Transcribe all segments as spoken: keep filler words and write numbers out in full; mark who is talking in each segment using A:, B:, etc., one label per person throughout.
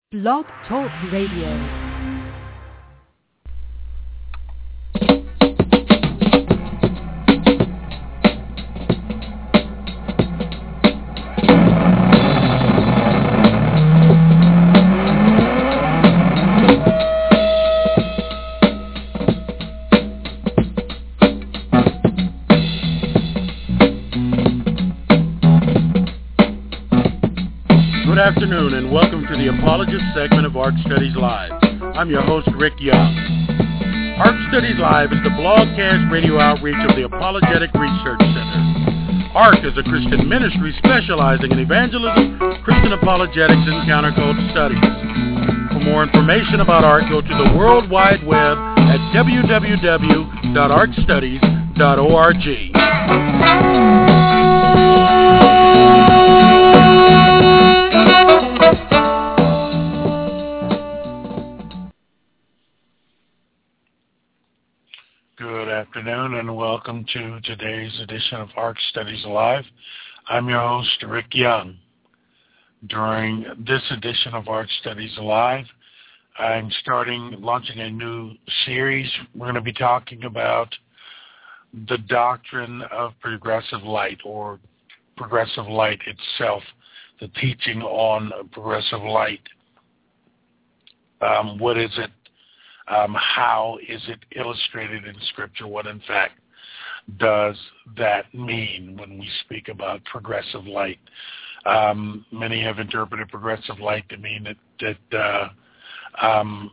A: Blog Talk Radio.
B: Good afternoon and welcome to the Apologist segment of Ark Studies Live. I'm your host, Rick Young. Ark Studies Live is the blogcast radio outreach of the Apologetic Research Center. Ark is a Christian ministry specializing in evangelism, Christian apologetics, and counterculture studies. For more information about Ark, go to the World Wide Web at w w w dot ark studies dot org. Good afternoon and welcome to today's edition of Ark Studies Live. I'm your host, Rick Young. During this edition of Ark Studies Live, I'm starting, launching a new series. We're going to be talking about the doctrine of progressive light, or progressive light itself, the teaching on progressive light. Um, what is it? Um, how is it illustrated in Scripture? What, in fact, does that mean when we speak about progressive light? Um, many have interpreted progressive light to mean that, that uh, um,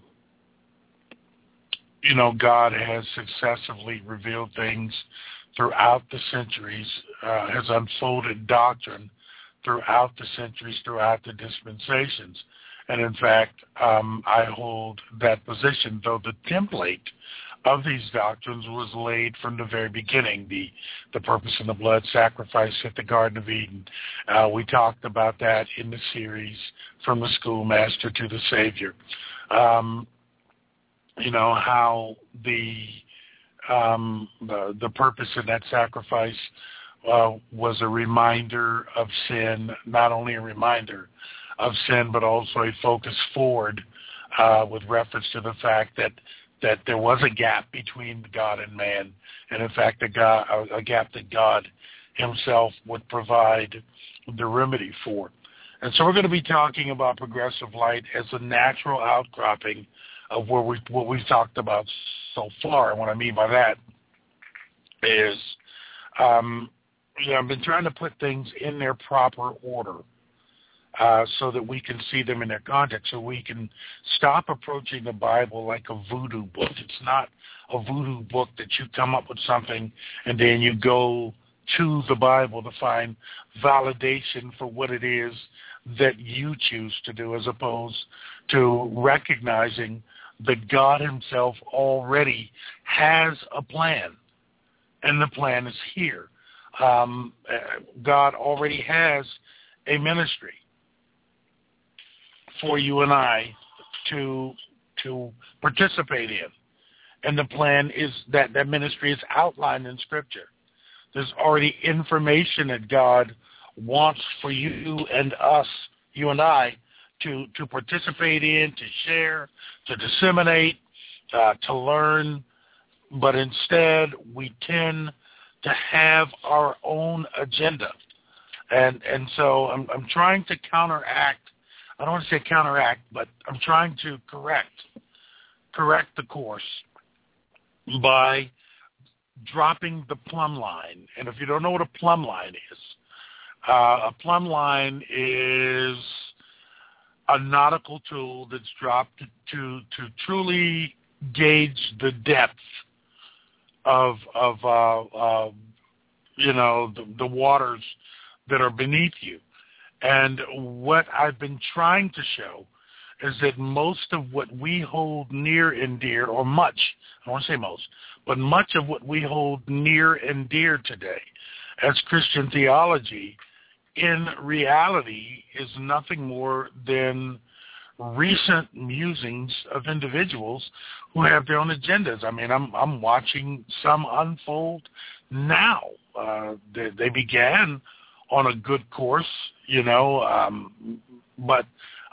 B: you know, God has successively revealed things throughout the centuries, uh, has unfolded doctrine throughout the centuries, throughout the dispensations. And in fact, um, I hold that position, though the template of these doctrines was laid from the very beginning, the, the purpose and the blood sacrifice at the Garden of Eden. Uh, we talked about that in the series, From the Schoolmaster to the Savior. Um, you know, how the, um, the, the purpose of that sacrifice uh, was a reminder of sin, not only a reminder of sin, but also a focus forward uh, with reference to the fact that that there was a gap between God and man, and in fact a, God, a gap that God himself would provide the remedy for. And so we're going to be talking about progressive light as a natural outcropping of where we, what we've talked about so far. And what I mean by that is, um, you know, I've been trying to put things in their proper order. Uh, so that we can see them in their context, so we can stop approaching the Bible like a voodoo book. It's not a voodoo book that you come up with something and then you go to the Bible to find validation for what it is that you choose to do, as opposed to recognizing that God himself already has a plan, and the plan is here. Um, God already has a ministry for you and I to to participate in. And the plan is that that ministry is outlined in Scripture. There's already information that God wants for you and us, you and I, to, to participate in, to share, to disseminate, uh, to learn. But instead, we tend to have our own agenda. And and so I'm, I'm trying to counteract I don't want to say counteract, but I'm trying to correct, correct the course by dropping the plumb line. And if you don't know what a plumb line is, uh, a plumb line is a nautical tool that's dropped to, to, to truly gauge the depth of, of uh, uh, you know, the, the waters that are beneath you. And what I've been trying to show is that most of what we hold near and dear, or much, I don't want to say most, but much of what we hold near and dear today as Christian theology, in reality, is nothing more than recent musings of individuals who have their own agendas. I mean, I'm I'm watching some unfold now. Uh, they, they began on a good course, you know, um, but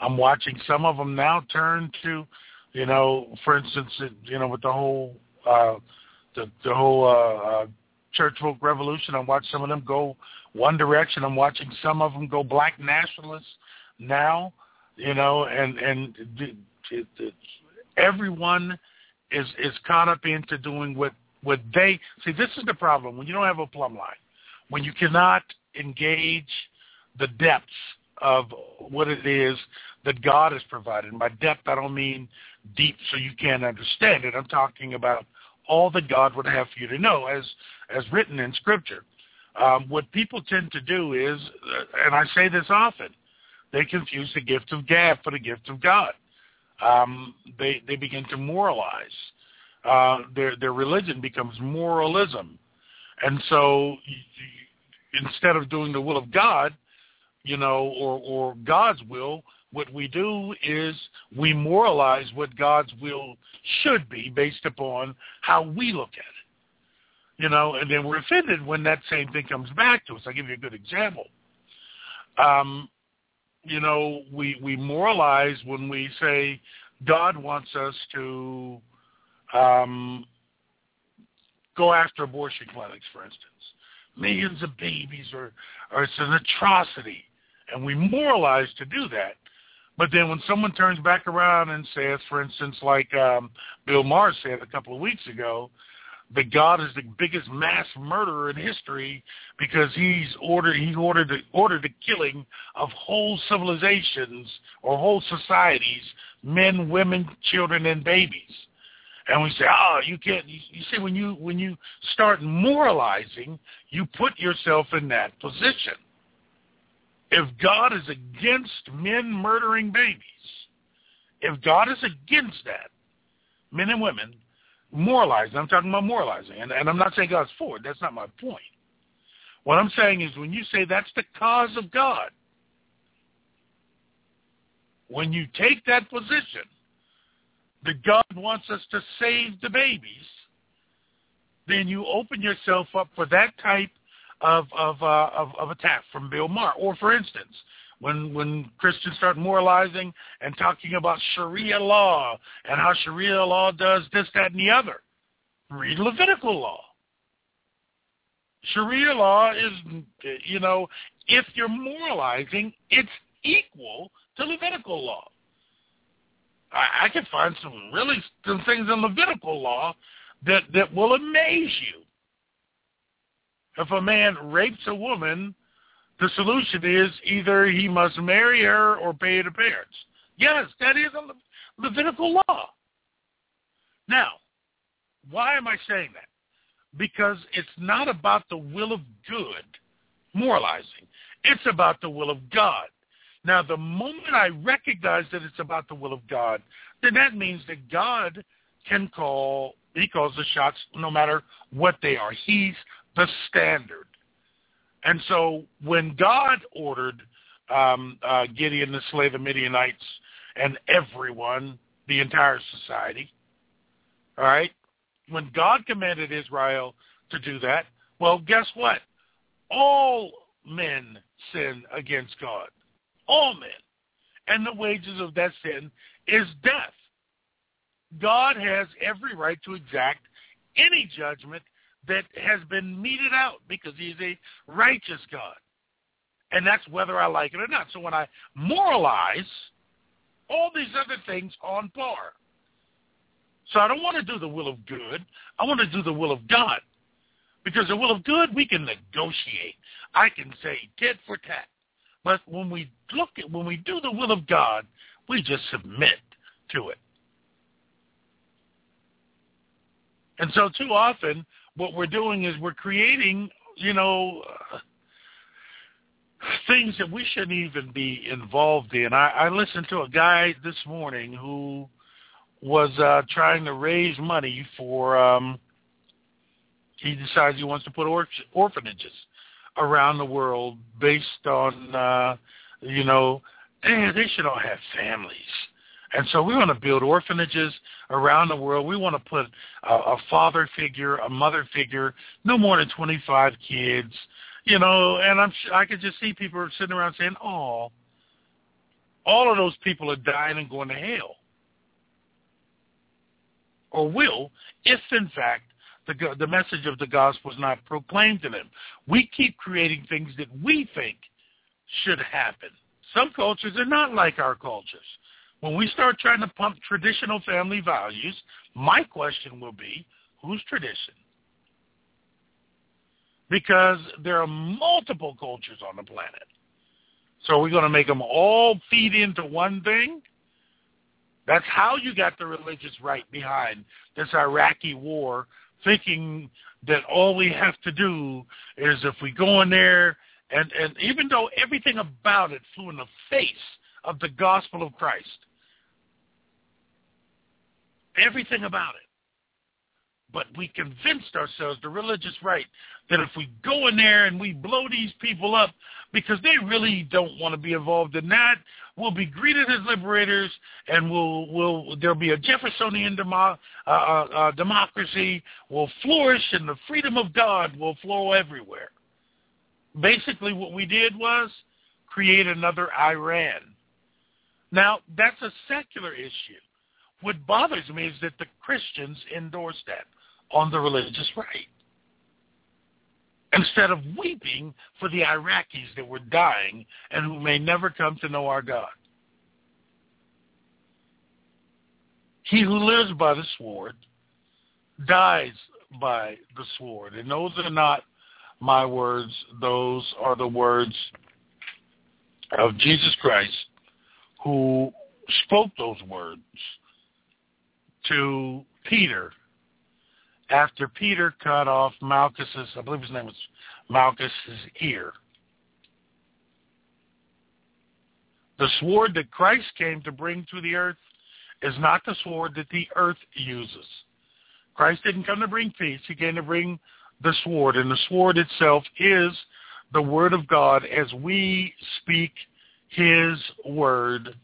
B: I'm watching some of them now turn to, you know, for instance, you know, with the whole uh, the the whole uh, uh, church folk revolution. I watched some of them go one direction. I'm watching some of them go black nationalists now, you know, and and it, it, it, everyone is is caught up into doing what what they see. This is the problem when you don't have a plumb line, when you cannot engage the depths of what it is that God has provided. And by depth, I don't mean deep so you can't understand it. I'm talking about all that God would have for you to know, as as written in Scripture. Um, what people tend to do is, and I say this often, they confuse the gift of gab for the gift of God. Um, they they begin to moralize. Uh, their their religion becomes moralism, and so you, you, instead of doing the will of God, you know, or or God's will, what we do is we moralize what God's will should be based upon how we look at it. You know, and then we're offended when that same thing comes back to us. I'll give you a good example. Um, you know, we, we moralize when we say God wants us to um, go after abortion clinics, for instance. Millions of babies, or, or it's an atrocity. And we moralize to do that. But then when someone turns back around and says, for instance, like um, Bill Maher said a couple of weeks ago, that God is the biggest mass murderer in history because he's ordered he ordered the, ordered the killing of whole civilizations or whole societies, men, women, children, and babies. And we say, oh, you can't. You, you see, when you when you start moralizing, you put yourself in that position. If God is against men murdering babies, if God is against that, men and women, moralizing, I'm talking about moralizing, and, and I'm not saying God's for it. That's not my point. What I'm saying is when you say that's the cause of God, when you take that position, that God wants us to save the babies, then you open yourself up for that type of of, uh, of of attack from Bill Maher. Or, for instance, when when Christians start moralizing and talking about Sharia law and how Sharia law does this, that, and the other, read Levitical law. Sharia law is, you know, if you're moralizing, it's equal to Levitical law. I, I can find some really some things in Levitical law that, that will amaze you. If a man rapes a woman, the solution is either he must marry her or pay the parents. Yes, that is a Le- Levitical law. Now, why am I saying that? Because it's not about the will of good, moralizing. It's about the will of God. Now, the moment I recognize that it's about the will of God, then that means that God can call, he calls the shots no matter what they are. He's the standard. And so when God ordered um, uh, Gideon to slay the Midianites and everyone, the entire society, all right, when God commanded Israel to do that, well, guess what? All men sin against God. All men. And the wages of that sin is death. God has every right to exact any judgment that has been meted out because he's a righteous God. And that's whether I like it or not. So when I moralize, all these other things are on par. So I don't want to do the will of good. I want to do the will of God. Because the will of good, we can negotiate. I can say tit for tat. But when we look at, when we do the will of God, we just submit to it. And so too often, what we're doing is we're creating, you know, uh, things that we shouldn't even be involved in. I, I listened to a guy this morning who was uh, trying to raise money for, um, he decides he wants to put or- orphanages around the world based on, uh, you know, eh, they should all have families. And so we want to build orphanages around the world. We want to put a, a father figure, a mother figure, no more than twenty-five kids, you know, and I'm I could just see people sitting around saying, oh, all of those people are dying and going to hell, or will, if in fact the the message of the gospel is not proclaimed to them. We keep creating things that we think should happen. Some cultures are not like our cultures. When we start trying to pump traditional family values, my question will be, whose tradition? Because there are multiple cultures on the planet. So we're going to make them all feed into one thing? That's how you got the religious right behind this Iraqi war, thinking that all we have to do is if we go in there, and, and even though everything about it flew in the face of the gospel of Christ, everything about it. But we convinced ourselves, the religious right, that if we go in there and we blow these people up because they really don't want to be involved in that, we'll be greeted as liberators, and we'll, we'll there'll be a Jeffersonian demo, uh, uh, democracy, will flourish, and the freedom of God will flow everywhere. Basically what we did was create another Iran. Now, that's a secular issue. What bothers me is that the Christians endorse that on the religious right, instead of weeping for the Iraqis that were dying and who may never come to know our God. He who lives by the sword dies by the sword. And those are not my words. Those are the words of Jesus Christ, who spoke those words to Peter after Peter cut off Malchus's, I believe his name was Malchus's ear. The sword that Christ came to bring to the earth is not the sword that the earth uses. Christ didn't come to bring peace. He came to bring the sword, and the sword itself is the word of God as we speak his word.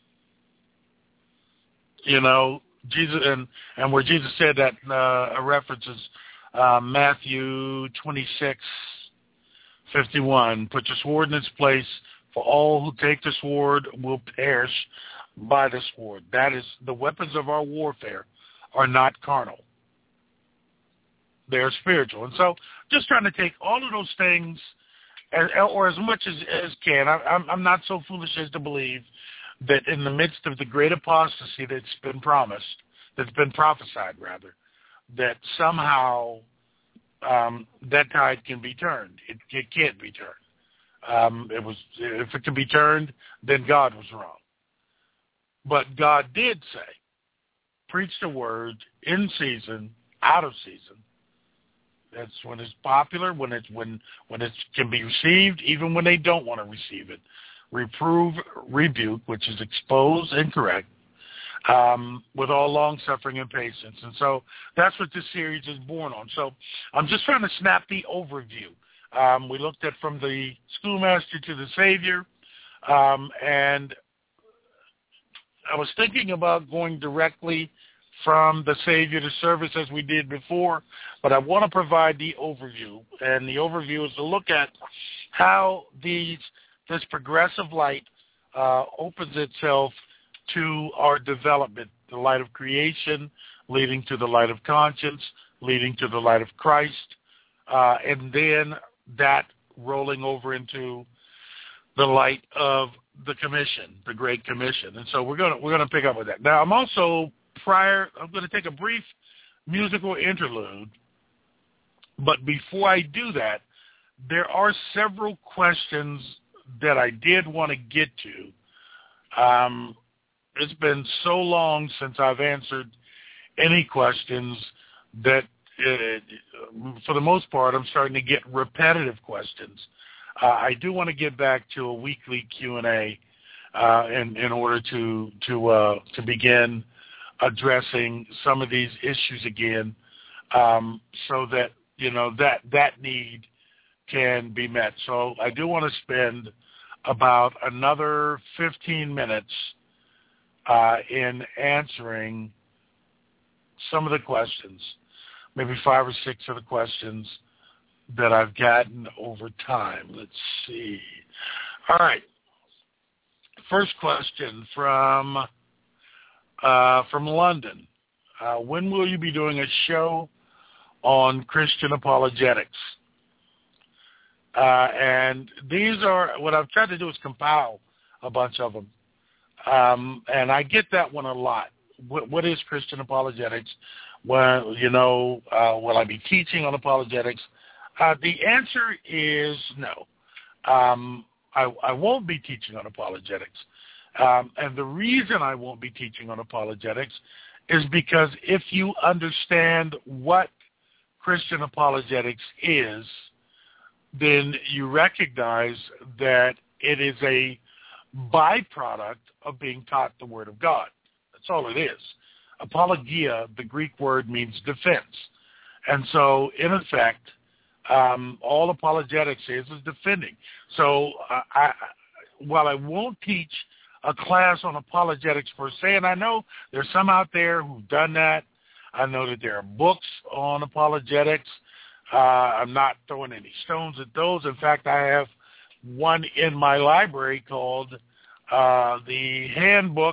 B: You know, Jesus, and, and where Jesus said that, uh, references uh, Matthew twenty-six fifty-one, put your sword in its place, for all who take the sword will perish by the sword. That is, the weapons of our warfare are not carnal. They're spiritual. And so just trying to take all of those things, as, or as much as, as can. I, I'm, I'm not so foolish as to believe that in the midst of the great apostasy that's been promised, that's been prophesied, rather, that somehow um, that tide can be turned. It, it can't be turned. Um, it was, if it can be turned, then God was wrong. But God did say, preach the word in season, out of season. That's when it's popular, when it's when when it can be received, even when they don't want to receive it. Reprove, rebuke, which is expose and correct, um, with all long-suffering and patience. And so that's what this series is born on. So I'm just trying to snap the overview. Um, we looked at from the schoolmaster to the Savior, um, and I was thinking about going directly from the Savior to service as we did before, but I want to provide the overview. And the overview is to look at how these this progressive light uh, opens itself to our development, the light of creation, leading to the light of conscience, leading to the light of Christ, uh, and then that rolling over into the light of the commission, the Great Commission. And so we're gonna we're gonna pick up with that. Now, I'm also prior. I'm going to take a brief musical interlude, but before I do that, there are several questions that I did want to get to. Um, it's been so long since I've answered any questions that, uh, for the most part, I'm starting to get repetitive questions. Uh, I do want to get back to a weekly Q and A uh, in, in order to to uh, to begin addressing some of these issues again, um, so that you know that that need can be met. So I do want to spend about another fifteen minutes uh, in answering some of the questions, maybe five or six of the questions that I've gotten over time. Let's see. All right. first question from uh, from London. Uh, when will you be doing a show on Christian apologetics? Uh, and these are, what I've tried to do is compile a bunch of them. Um, and I get that one a lot. What, what is Christian apologetics? Well, you know, uh, will I be teaching on apologetics? Uh, the answer is no. Um, I, I won't be teaching on apologetics. Um, and the reason I won't be teaching on apologetics is because if you understand what Christian apologetics is, then you recognize that it is a byproduct of being taught the Word of God. That's all it is. Apologia, the Greek word, means defense. And so, in effect, um, all apologetics is is defending. So, uh, I, while I won't teach a class on apologetics per se, and I know there's some out there who've done that. I know that there are books on apologetics. Uh, I'm not throwing any stones at those. In fact, I have one in my library called uh, the Handbook.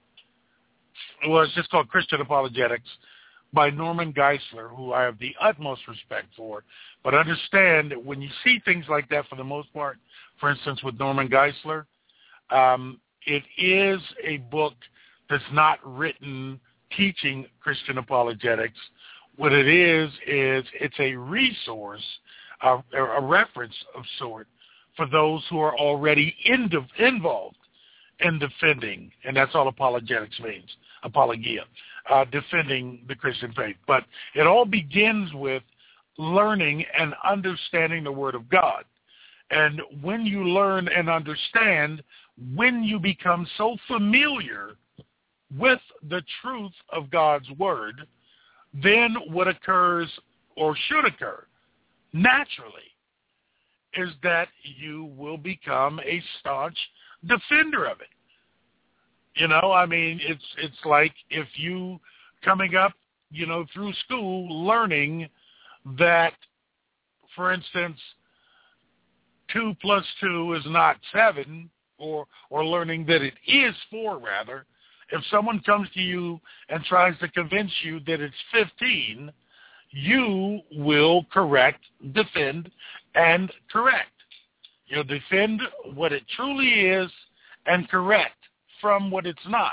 B: Well, it's just called Christian Apologetics by Norman Geisler, who I have the utmost respect for. But understand that when you see things like that, for the most part, for instance, with Norman Geisler, um, it is a book that's not written teaching Christian apologetics. What it is, is it's a resource, a, a reference of sort, for those who are already in de- involved in defending, and that's all apologetics means, apologia, uh, defending the Christian faith. But it all begins with learning and understanding the Word of God. And when you learn and understand, when you become so familiar with the truth of God's Word, then what occurs or should occur naturally is that you will become a staunch defender of it. You know, I mean, it's it's like if you coming up, you know, through school learning that, for instance, two plus two is not seven, or or learning that it is four, rather. If someone comes to you and tries to convince you that it's fifteen, you will correct, defend, and correct. You'll defend what it truly is and correct from what it's not.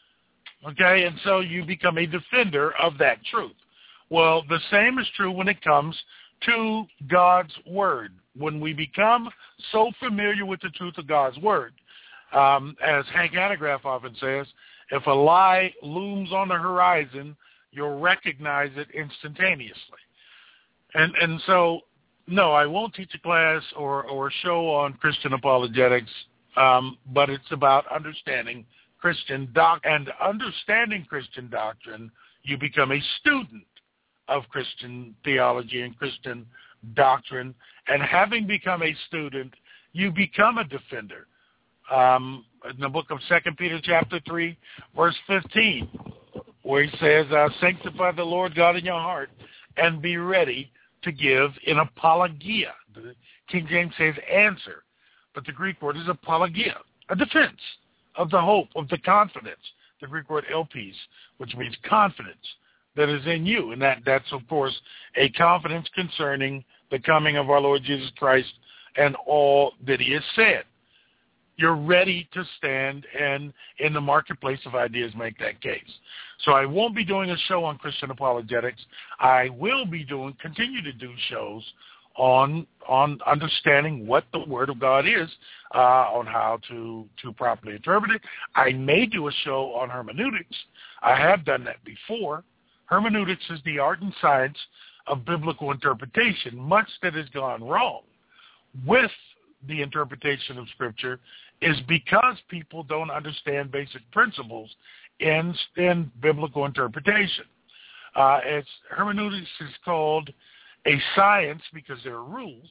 B: Okay? And so you become a defender of that truth. Well, the same is true when it comes to God's Word. When we become so familiar with the truth of God's Word, um, as Hank Hanegraaff often says, if a lie looms on the horizon, you'll recognize it instantaneously. And and so, no, I won't teach a class or, or a show on Christian apologetics, um, but it's about understanding Christian doc and understanding Christian doctrine. You become a student of Christian theology and Christian doctrine, and having become a student, you become a defender. Um, in the book of Second Peter chapter three, verse fifteen, where he says, uh, sanctify the Lord God in your heart and be ready to give in apologia. The King James says answer, but the Greek word is apologia, a defense of the hope, of the confidence. The Greek word elpis, which means confidence that is in you. And that, that's, of course, a confidence concerning the coming of our Lord Jesus Christ and all that he has said. You're ready to stand and in the marketplace of ideas make that case. So I won't be doing a show on Christian apologetics. I will be doing, continue to do shows on on understanding what the Word of God is, uh, on how to, to properly interpret it. I may do a show on hermeneutics. I have done that before. Hermeneutics is the art and science of biblical interpretation. Much that has gone wrong with the interpretation of Scripture is because people don't understand basic principles in, in biblical interpretation. Uh, it's, hermeneutics is called a science because there are rules,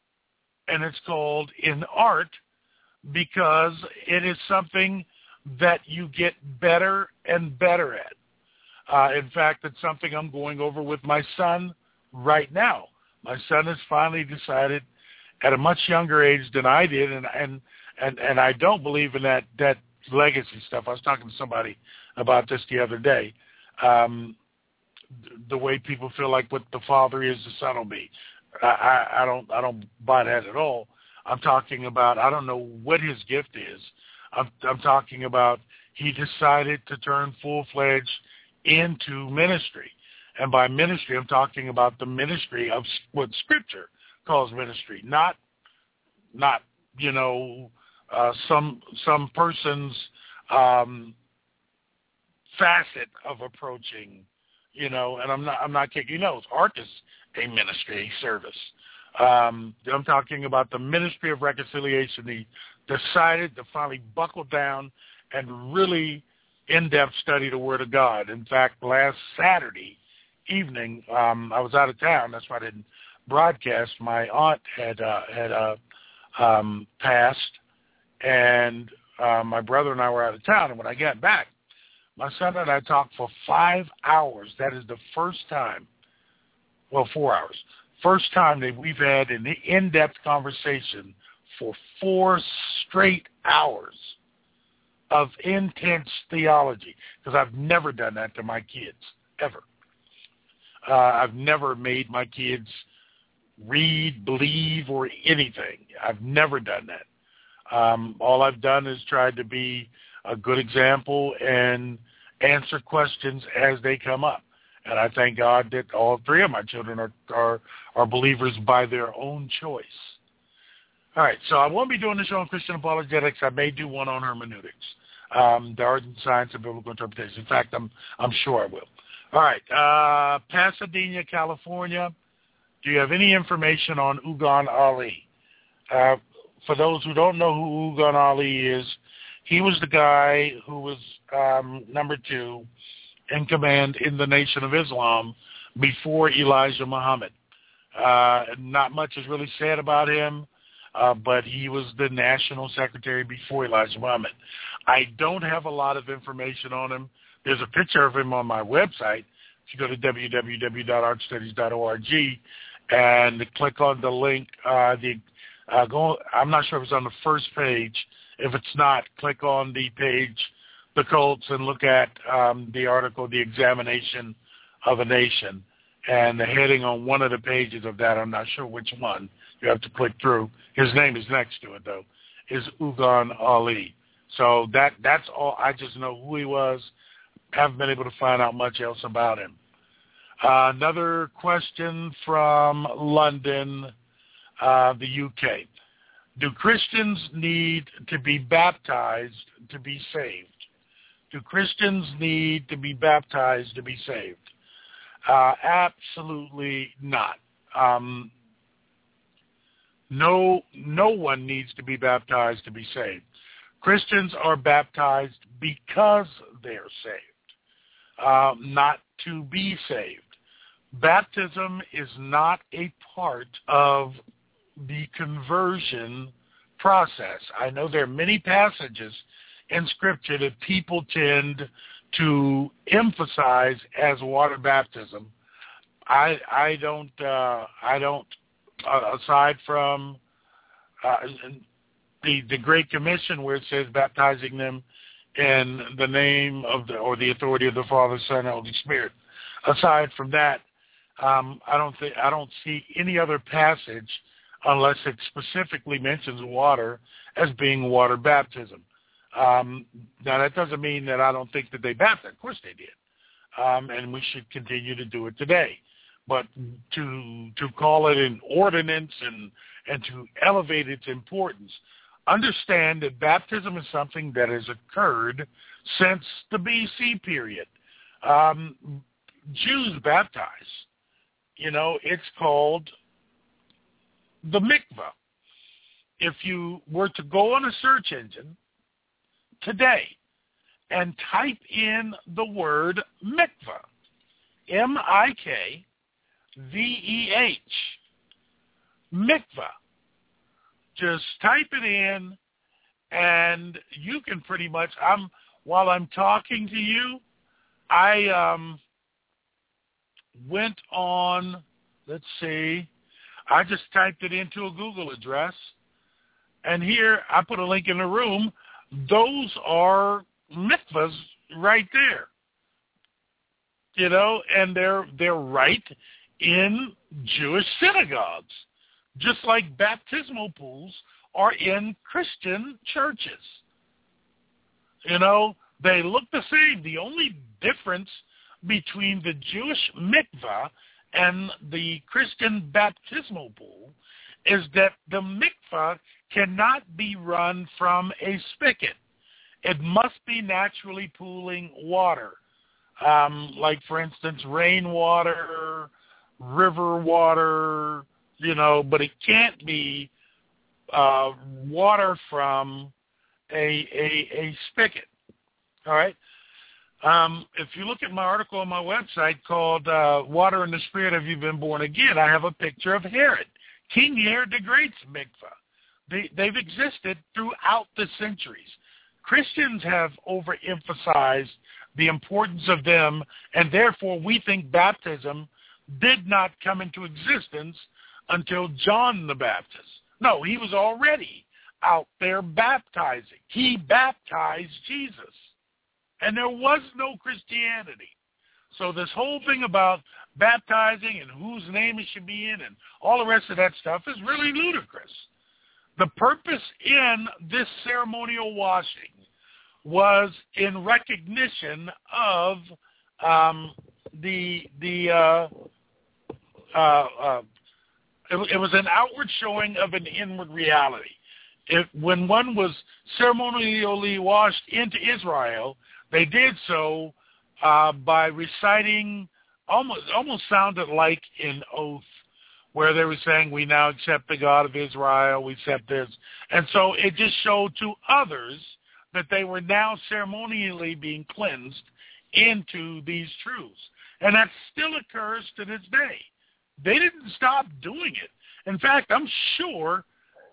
B: and it's called an art because it is something that you get better and better at. Uh, in fact, it's something I'm going over with my son right now. My son has finally decided at a much younger age than I did, and and, And and I don't believe in that, that legacy stuff. I was talking to somebody about this the other day. Um, the way people feel like what the Father is, the Son will be. I, I, I don't I don't buy that at all. I'm talking about, I don't know what his gift is. I'm, I'm talking about he decided to turn full-fledged into ministry. And by ministry, I'm talking about the ministry of what Scripture calls ministry, not, not you know, uh, some some person's um, facet of approaching, you know. And I'm not I'm not kidding. You know, art is a ministry, a service. Um, I'm talking about the ministry of reconciliation. He decided to finally buckle down and really in-depth study the Word of God. In fact, last Saturday evening, um, I was out of town. That's why I didn't broadcast. My aunt had uh, had uh, um, passed, and uh, my brother and I were out of town. And when I got back, my son and I talked for five hours. That is the first time, well, four hours, first time that we've had an in-depth conversation for four straight hours of intense theology, because I've never done that to my kids, ever. Uh, I've never made my kids read, believe, or anything. I've never done that. Um, all I've done is tried to be a good example and answer questions as they come up. And I thank God that all three of my children are, are, are believers by their own choice. All right, so I won't be doing the show on Christian apologetics. I may do one on hermeneutics, um, the art and science of biblical interpretation. In fact, I'm I'm sure I will. All right, uh, Pasadena, California. Do you have any information on Ugan Ali? Uh, for those who don't know who Ugan Ali is, he was the guy who was um, number two in command in the Nation of Islam before Elijah Muhammad. Uh, not much is really said about him. Uh, but he was the national secretary before Elijah Muhammad. I don't have a lot of information on him. There's a picture of him on my website. If you go to w w w dot art studies dot org and click on the link, uh, the uh, go. I'm not sure if it's on the first page. If it's not, click on the page, the cults, and look at um, the article, The Examination of a Nation. And the heading on one of the pages of that, I'm not sure which one, you have to click through. His name is next to it, though, is Ugan Ali. So that that's all. I just know who he was. Haven't been able to find out much else about him. Uh, another question from London, uh, the U K. Do Christians need to be baptized to be saved? Do Christians need to be baptized to be saved? Uh, absolutely not. Um, no, no one needs to be baptized to be saved. Christians are baptized because they're saved, uh, not to be saved. Baptism is not a part of the conversion process. I know there are many passages in Scripture that people tend to emphasize as water baptism. I I don't uh, I don't uh, aside from uh, the the Great Commission where it says baptizing them in the name of the or the authority of the Father, Son, and Holy Spirit. Aside from that, um, I don't think I don't see any other passage unless it specifically mentions water as being water baptism. Um, now, that doesn't mean that I don't think that they baptized. Of course they did. Um, and we should continue to do it today. But to to call it an ordinance and, and to elevate its importance, understand that baptism is something that has occurred since the B C period. Um, Jews baptize. You know, it's called the mikvah. If you were to go on a search engine today and type in the word mikvah, M I K V E H, mikvah, just type it in and you can pretty much, I'm while I'm talking to you, I um, went on, let's see, I just typed it into a Google address And here, I put a link in the room. Those are mikvahs right there. You know, and they're they're right in Jewish synagogues, just like baptismal pools are in Christian churches. You know, they look the same. The only difference between the Jewish mikvah and the Christian baptismal pool is that the mikvah cannot be run from a spigot. It must be naturally pooling water. Um, like, for instance, rainwater, river water, you know, but it can't be uh, water from a, a, a spigot, all right? Um, if you look at my article on my website called uh, Water and the Spirit, Have You Been Born Again?, I have a picture of Herod, King Herod the Great's mikvah. They, they've existed throughout the centuries. Christians have overemphasized the importance of them, and therefore we think baptism did not come into existence until John the Baptist. No, he was already out there baptizing. He baptized Jesus, and there was no Christianity. So this whole thing about baptizing and whose name it should be in and all the rest of that stuff is really ludicrous. The purpose in this ceremonial washing was in recognition of um, the the uh, uh, uh, it, it was an outward showing of an inward reality. If when one was ceremonially washed into Israel, they did so uh, by reciting almost almost sounded like an oath, where they were saying, "We now accept the God of Israel. We accept this," and so it just showed to others that they were now ceremonially being cleansed into these truths. And that still occurs to this day. They didn't stop doing it. In fact, I'm sure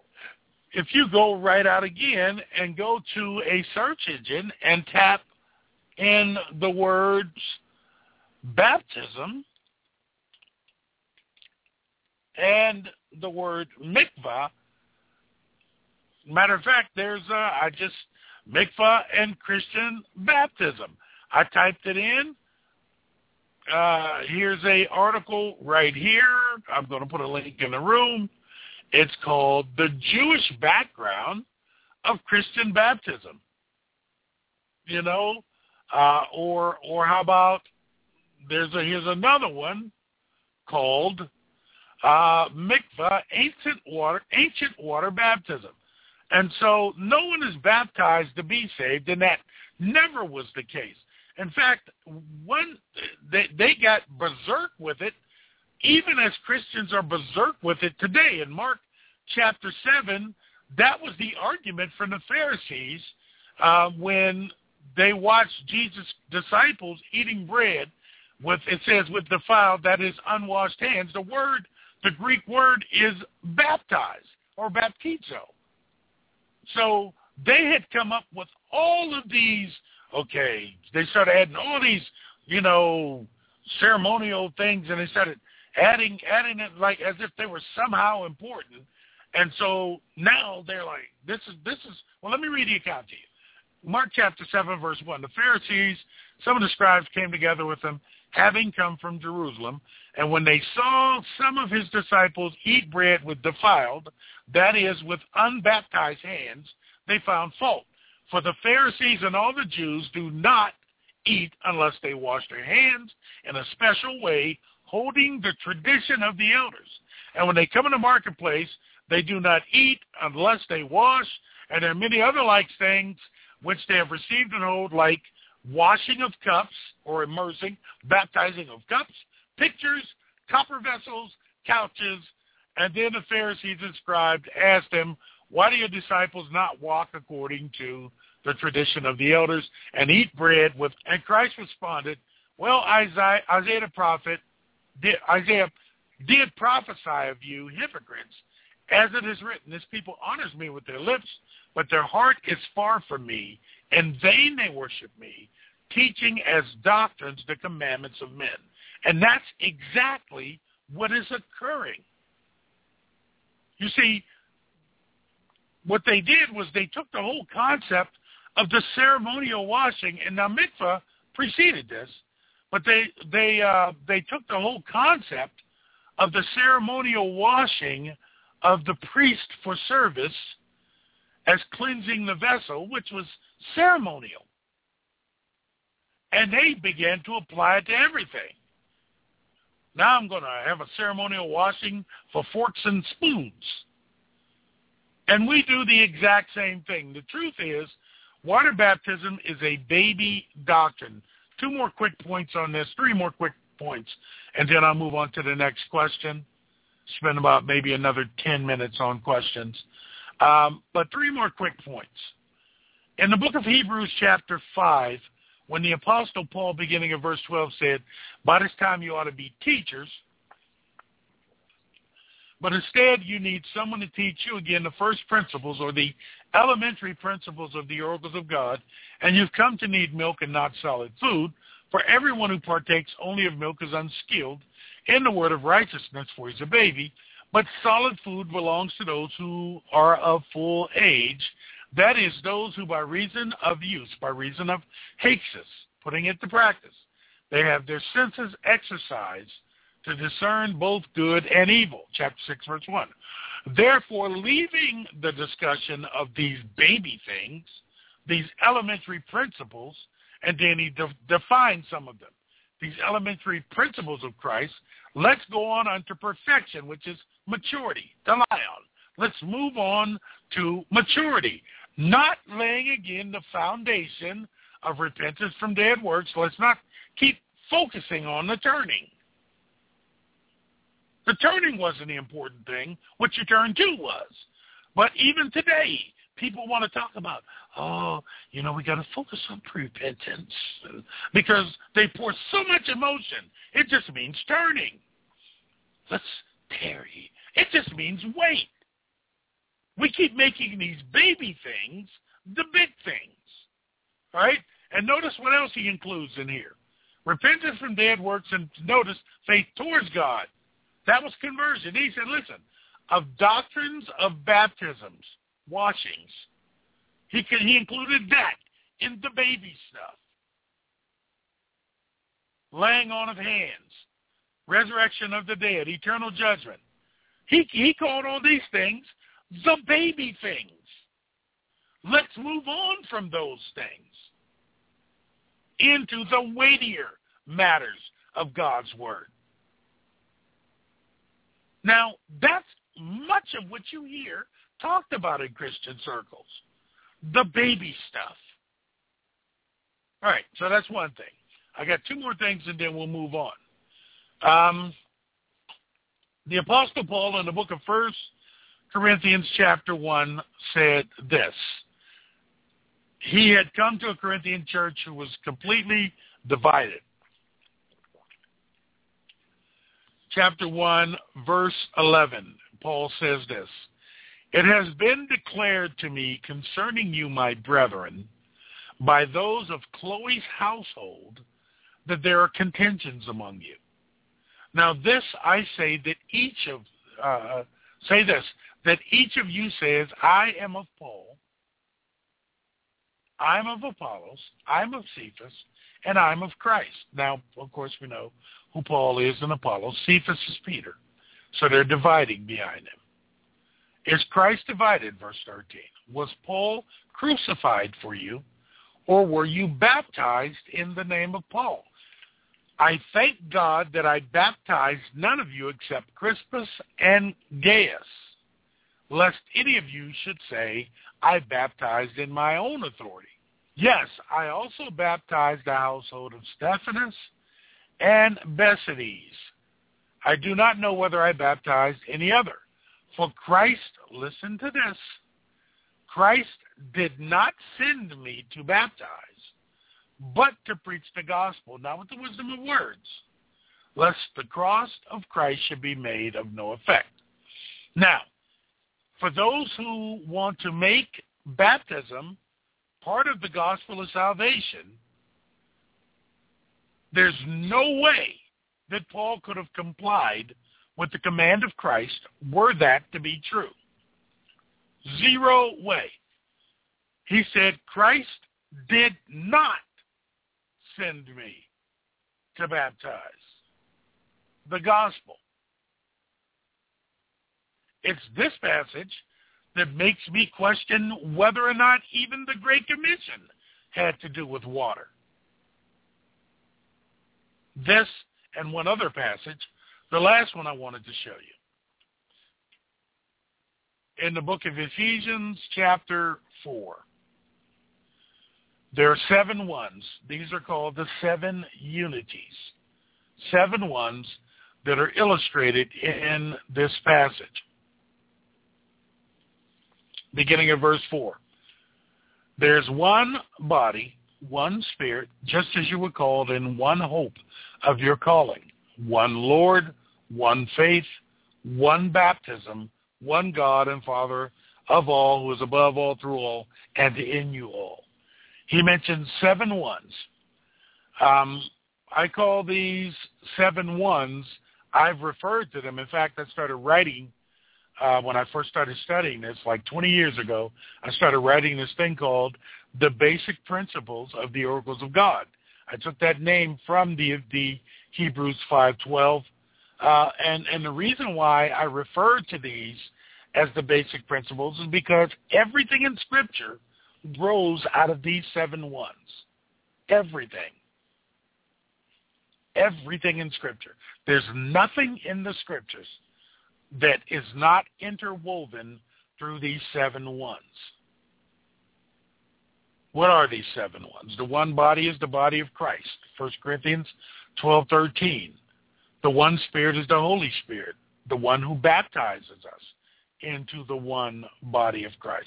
B: if you go right out again and go to a search engine and tap in the words baptism and the word mikvah, matter of fact, there's a, I just, mikvah and Christian baptism. I typed it in. Uh, here's a article right here. I'm going to put a link in the room. It's called The Jewish Background of Christian Baptism. You know, uh, or or how about there's a here's another one called uh, mikvah, ancient water, ancient water baptism. And so no one is baptized to be saved, and that never was the case. In fact, one they, they got berserk with it, even as Christians are berserk with it today. In Mark chapter seven, that was the argument from the Pharisees uh, when they watched Jesus' disciples eating bread with, it says, with defiled, that is, unwashed hands. The word, the Greek word is baptized or baptizo. So they had come up with all of these, okay, they started adding all these, you know, ceremonial things, and they started adding adding it like as if they were somehow important. And so now they're like, this is, this is, well, let me read the account to you. Mark chapter seven, verse one. The Pharisees, some of the scribes came together with him, having come from Jerusalem, and when they saw some of his disciples eat bread with defiled, that is, with unbaptized hands, they found fault. For the Pharisees and all the Jews do not eat unless they wash their hands in a special way, holding the tradition of the elders. And when they come in the marketplace, they do not eat unless they wash, and there are many other like things which they have received and hold, like washing of cups or immersing, baptizing of cups, pictures, copper vessels, couches. And then the Pharisees and scribes asked him, why do your disciples not walk according to the tradition of the elders and eat bread with, and Christ responded, well, Isaiah, Isaiah the prophet, did, Isaiah did prophesy of you hypocrites, as it is written, this people honors me with their lips, but their heart is far from me. In vain they worship me, teaching as doctrines the commandments of men. And that's exactly what is occurring. You see, what they did was they took the whole concept of the ceremonial washing, and now mikvah preceded this, but they they uh, they took the whole concept of the ceremonial washing of the priest for service as cleansing the vessel, which was ceremonial. And they began to apply it to everything. Now I'm going to have a ceremonial washing for forks and spoons. And we do the exact same thing. The truth is, water baptism is a baby doctrine. Two more quick points on this, three more quick points, and then I'll move on to the next question. Spend about maybe another ten minutes on questions. Um, but three more quick points. In the book of Hebrews chapter five, when the Apostle Paul, beginning of verse twelve, said, by this time you ought to be teachers, but instead you need someone to teach you again the first principles or the elementary principles of the oracles of God, and you've come to need milk and not solid food, for everyone who partakes only of milk is unskilled in the word of righteousness, for he's a baby, but solid food belongs to those who are of full age, that is, those who by reason of use, by reason of hexis, putting it to practice, they have their senses exercised to discern both good and evil. Chapter six, verse one. Therefore, leaving the discussion of these baby things, these elementary principles, and then he de- defines some of them. These elementary principles of Christ, let's go on unto perfection, which is maturity, the lion. Let's move on to maturity, not laying again the foundation of repentance from dead works. Let's not keep focusing on the turning. The turning wasn't the important thing. What you turned to was. But even today, people want to talk about, oh, you know, we got to focus on repentance because they pour so much emotion. It just means turning. Let's tarry. It just means wait. We keep making these baby things the big things, right? And notice what else he includes in here. Repentance from dead works, and notice faith towards God. That was conversion. He said, listen, of doctrines of baptisms, washings, he, could, he included that in the baby stuff. Laying on of hands, resurrection of the dead, eternal judgment. He, he called all these things the baby things. Let's move on from those things into the weightier matters of God's word. Now, that's much of what you hear talked about in Christian circles, the baby stuff. All right, so that's one thing. I got two more things, and then we'll move on. Um, the Apostle Paul in the book of First Corinthians chapter one said this. He had come to a Corinthian church who was completely divided. Chapter one, verse eleven, Paul says this. It has been declared to me concerning you, my brethren, by those of Chloe's household, that there are contentions among you. Now this I say that each of, uh, say this, that each of you says, I am of Paul, I'm of Apollos, I'm of Cephas, and I'm of Christ. Now, of course, we know who Paul is and Apollos. Cephas is Peter. So they're dividing behind him. Is Christ divided, verse thirteen? Was Paul crucified for you, or were you baptized in the name of Paul? I thank God that I baptized none of you except Crispus and Gaius, lest any of you should say, I baptized in my own authority. Yes, I also baptized the household of Stephanas and Besides. I do not know whether I baptized any other. For Christ, listen to this, Christ did not send me to baptize, but to preach the gospel, not with the wisdom of words, lest the cross of Christ should be made of no effect. Now, for those who want to make baptism part of the gospel of salvation, there's no way that Paul could have complied with the command of Christ were that to be true. Zero way. He said, Christ did not send me to baptize. The gospel. It's this passage that makes me question whether or not even the Great Commission had to do with water. This and one other passage, the last one I wanted to show you. In the book of Ephesians chapter four, there are seven ones. These are called the seven unities. Seven ones that are illustrated in this passage. Beginning of verse four. There's one body, one spirit, just as you were called in one hope of your calling. One Lord, one faith, one baptism, one God and Father of all, who is above all, through all, and in you all. He mentions seven ones. Um, I call these seven ones, I've referred to them. In fact, I started writing uh, when I first started studying this, like twenty years ago. I started writing this thing called The Basic Principles of the Oracles of God. I took that name from the, the Hebrews five twelve. Uh, and, and the reason why I refer to these as the basic principles is because everything in Scripture grows out of these seven ones. Everything. Everything in Scripture. There's nothing in the Scriptures that is not interwoven through these seven ones. What are these seven ones? The one body is the body of Christ. First Corinthians twelve thirteen. The one Spirit is the Holy Spirit, the one who baptizes us into the one body of Christ.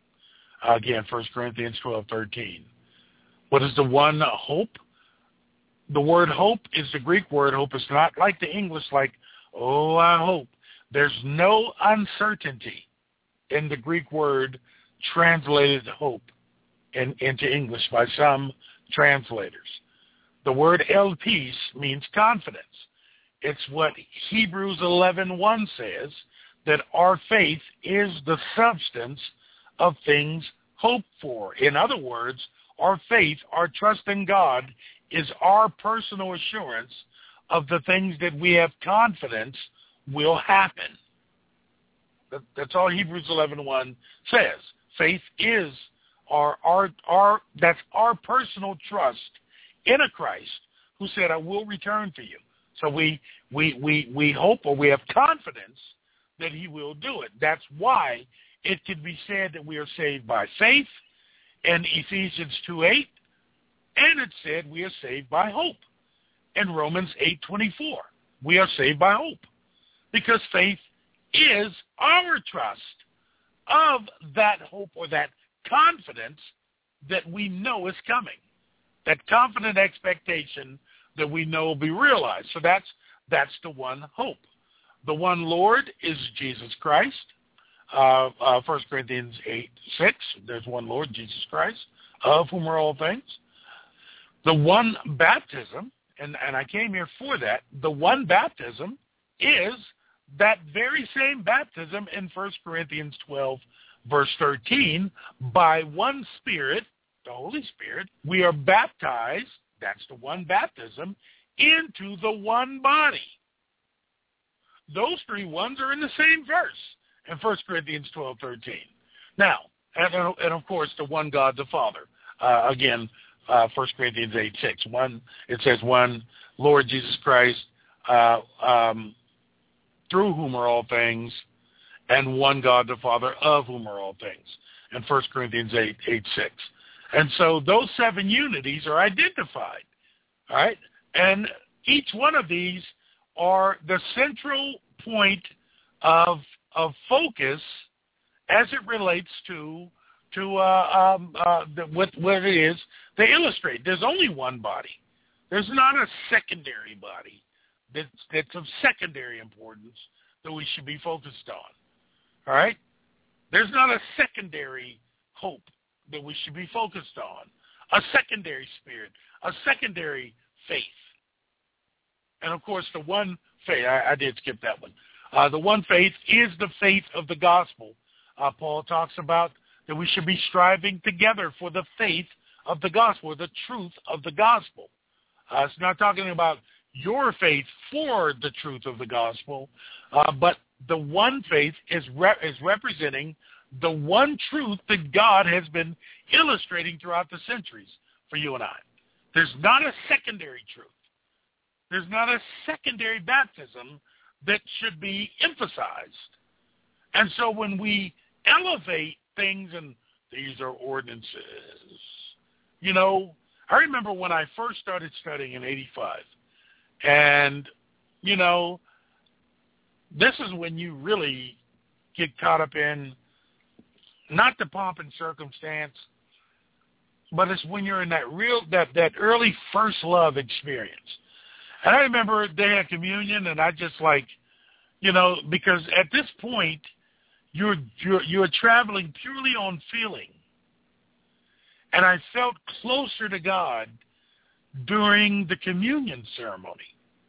B: Again, First Corinthians twelve thirteen. What is the one hope? The word hope is the Greek word hope. It's not like the English, like, oh, I hope. There's no uncertainty in the Greek word translated hope in, into English by some translators. The word elpis means confidence. It's what Hebrews eleven one says, that our faith is the substance of things hoped for. In other words, our faith, our trust in God, is our personal assurance of the things that we have confidence will happen. That's all Hebrews eleven one says. Faith is our, our, our, that's our personal trust in a Christ who said, I will return for you. So we, we, we, we hope, or we have confidence that he will do it. That's why it can be said that we are saved by faith in Ephesians two eight, and it said we are saved by hope in Romans eight twenty-four. We are saved by hope because faith is our trust of that hope, or that confidence that we know is coming, that confident expectation that we know will be realized. So that's that's the one hope. The one Lord is Jesus Christ. Uh, uh, First Corinthians eight six, there's one Lord, Jesus Christ, of whom are all things. The one baptism, and, and I came here for that, the one baptism is that very same baptism in First Corinthians twelve, verse thirteen, by one Spirit, the Holy Spirit, we are baptized, that's the one baptism, into the one body. Those three ones are in the same verse in First Corinthians twelve thirteen. Now, and, and of course, the one God, the Father. Uh, again, uh, First Corinthians eight six. One, it says one Lord Jesus Christ, uh, um, through whom are all things, and one God, the Father, of whom are all things. In First Corinthians eight eight six. And so those seven unities are identified. All right? And each one of these are the central point of of focus as it relates to to uh, um, uh, the, what what it is they illustrate. There's only one body. There's not a secondary body that's that's of secondary importance that we should be focused on. All right? There's not a secondary hope that we should be focused on, a secondary spirit, a secondary faith. And, of course, the one faith, I, I did skip that one. Uh, the one faith is the faith of the gospel uh, Paul talks about that we should be striving together for the faith of the gospel, the truth of the gospel. Uh, it's not talking about your faith for the truth of the gospel, uh, but the one faith is re- is representing the one truth that God has been illustrating throughout the centuries for you and I. There's not a secondary truth. There's not a secondary baptism that should be emphasized. And so when we elevate things, and these are ordinances, you know, I remember when I first started studying in eighty-five, and, you know, this is when you really get caught up in not the pomp and circumstance, but it's when you're in that real, that, that early first love experience. And I remember they had communion, and I just like, you know, because at this point, you're, you're, you're traveling purely on feeling. And I felt closer to God during the communion ceremony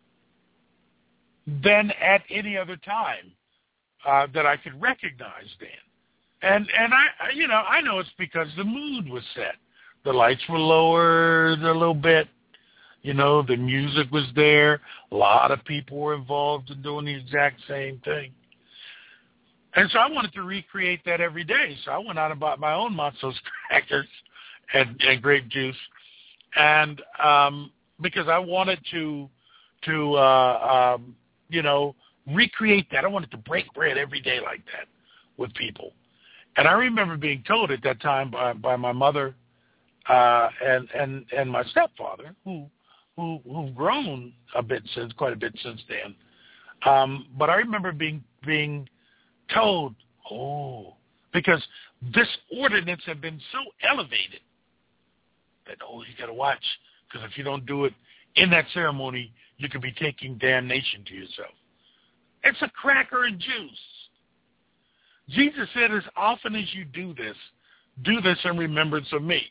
B: than at any other time uh, that I could recognize then. And, and I, you know, I know it's because the mood was set. The lights were lowered a little bit. You know, the music was there. A lot of people were involved in doing the exact same thing. And so I wanted to recreate that every day. So I went out and bought my own Monsters crackers and, and grape juice, and um, because I wanted to, to uh, um, you know, recreate that. I wanted to break bread every day like that with people. And I remember being told at that time by, by my mother uh, and, and, and my stepfather, who who who've grown a bit since, quite a bit since then. Um, but I remember being being told, oh, because this ordinance had been so elevated that, oh, you got to watch, because if you don't do it in that ceremony, you could be taking damnation to yourself. It's a cracker and juice. Jesus said, as often as you do this, do this in remembrance of me.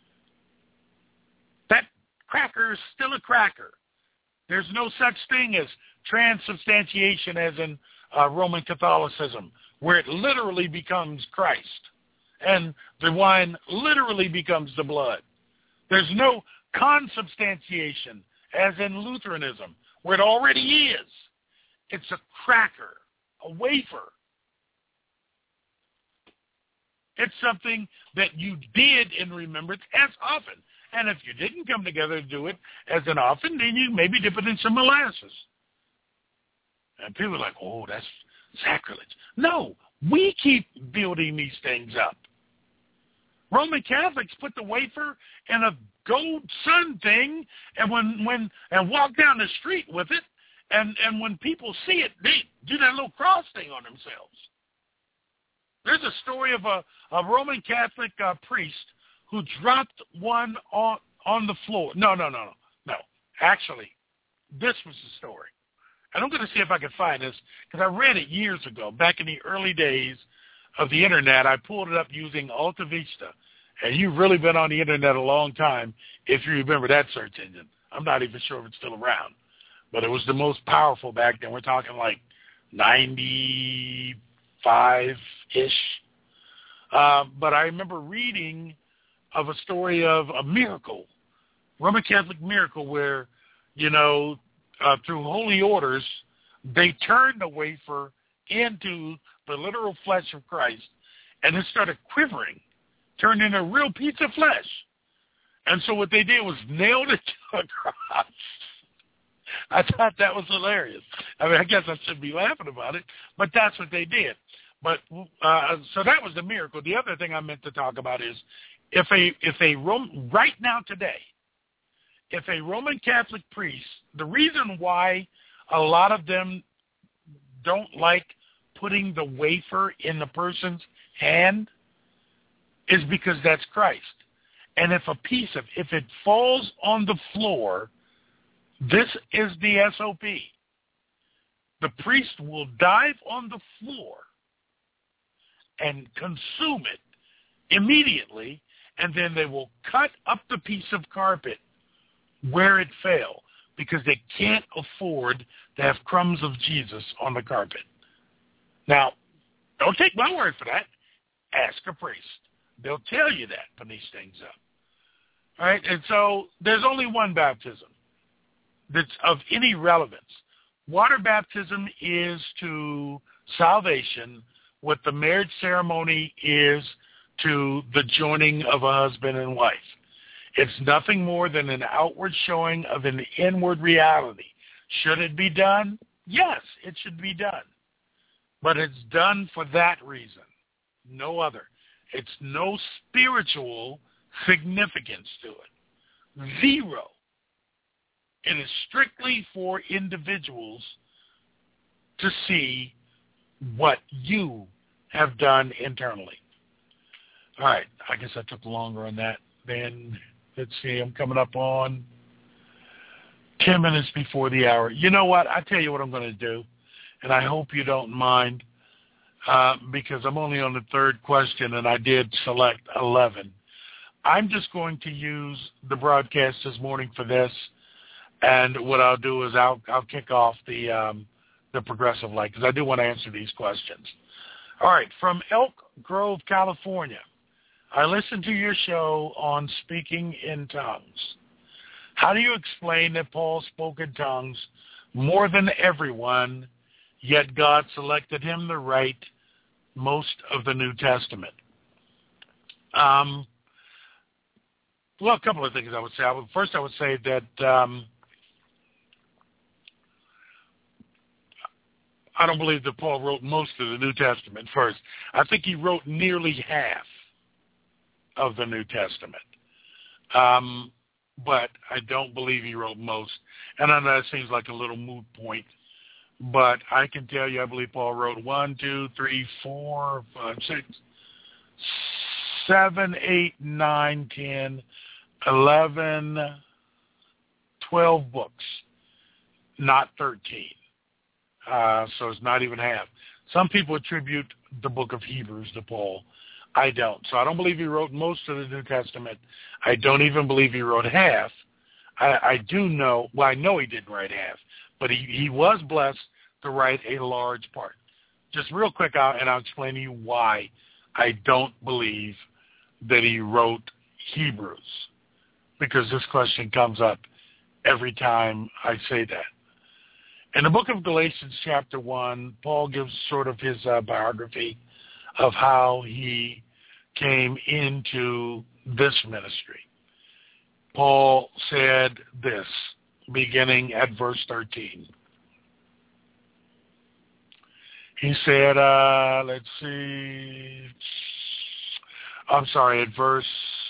B: That cracker is still a cracker. There's no such thing as transubstantiation as in uh, Roman Catholicism, where it literally becomes Christ and the wine literally becomes the blood. There's no consubstantiation as in Lutheranism, where it already is. It's a cracker, a wafer. It's something that you did in remembrance as often. And if you didn't come together to do it as an often, then you maybe dip it in some molasses. And people are like, oh, that's sacrilege. No, we keep building these things up. Roman Catholics put the wafer in a gold sun thing and when when and walk down the street with it, and, and when people see it, they do that little cross thing on themselves. There's a story of a, a Roman Catholic uh, priest who dropped one on, on the floor. No, no, no, no, no. Actually, this was the story. And I'm going to see if I can find this, because I read it years ago, back in the early days of the Internet. I pulled it up using Alta Vista. And you've really been on the Internet a long time if you remember that search engine. I'm not even sure if it's still around. But it was the most powerful back then. We're talking like ninety-five-ish. Uh, but I remember reading of a story of a miracle, Roman Catholic miracle, where, you know, uh, through holy orders, they turned the wafer into the literal flesh of Christ, and it started quivering, turned into a real piece of flesh. And so what they did was nailed it to a cross. I thought that was hilarious. I mean, I guess I shouldn't be laughing about it, but that's what they did. But uh, so that was the miracle. The other thing I meant to talk about is if a if a Rome, right now today, if a Roman Catholic priest, the reason why a lot of them don't like putting the wafer in the person's hand is because that's Christ. And if a piece of, if it falls on the floor, this is the S O P. The priest will dive on the floor and consume it immediately, and then they will cut up the piece of carpet where it fell, because they can't afford to have crumbs of Jesus on the carpet. Now, don't take my word for that. Ask a priest. They'll tell you that when these things up. All right, and so there's only one baptism that's of any relevance. Water baptism is to salvation what the marriage ceremony is to the joining of a husband and wife. It's nothing more than an outward showing of an inward reality. Should it be done? Yes, it should be done. But it's done for that reason, no other. It's no spiritual significance to it. Zero. It is strictly for individuals to see what you have done internally. All right, I guess I took longer on that than, let's see, I'm coming up on ten minutes before the hour. You know what? I tell you what I'm going to do, and I hope you don't mind, uh, because I'm only on the third question, and I did select eleven. I'm just going to use the broadcast this morning for this, and what I'll do is I'll I'll kick off the um, the progressive light, because I do want to answer these questions. All right, from Elk Grove, California. I listened to your show on speaking in tongues. How do you explain that Paul spoke in tongues more than everyone, yet God selected him to write most of the New Testament? Um, well, a couple of things I would say. I would, first, I would say that um, I don't believe that Paul wrote most of the New Testament first. I think he wrote nearly half of the New Testament. Um, but I don't believe he wrote most. And I know that seems like a little moot point, but I can tell you I believe Paul wrote one, two, three, four, five, six, seven, eight, nine, ten, eleven, twelve books, not thirteen. Uh, so it's not even half. Some people attribute the book of Hebrews to Paul. I don't. So I don't believe he wrote most of the New Testament. I don't even believe he wrote half. I, I do know, well, I know he didn't write half, but he, he was blessed to write a large part. Just real quick, I'll, and I'll explain to you why I don't believe that he wrote Hebrews, because this question comes up every time I say that. In the book of Galatians chapter one, Paul gives sort of his uh, biography of how he came into this ministry. Paul said this, beginning at verse thirteen. He said, uh, let's see, I'm sorry, at verse,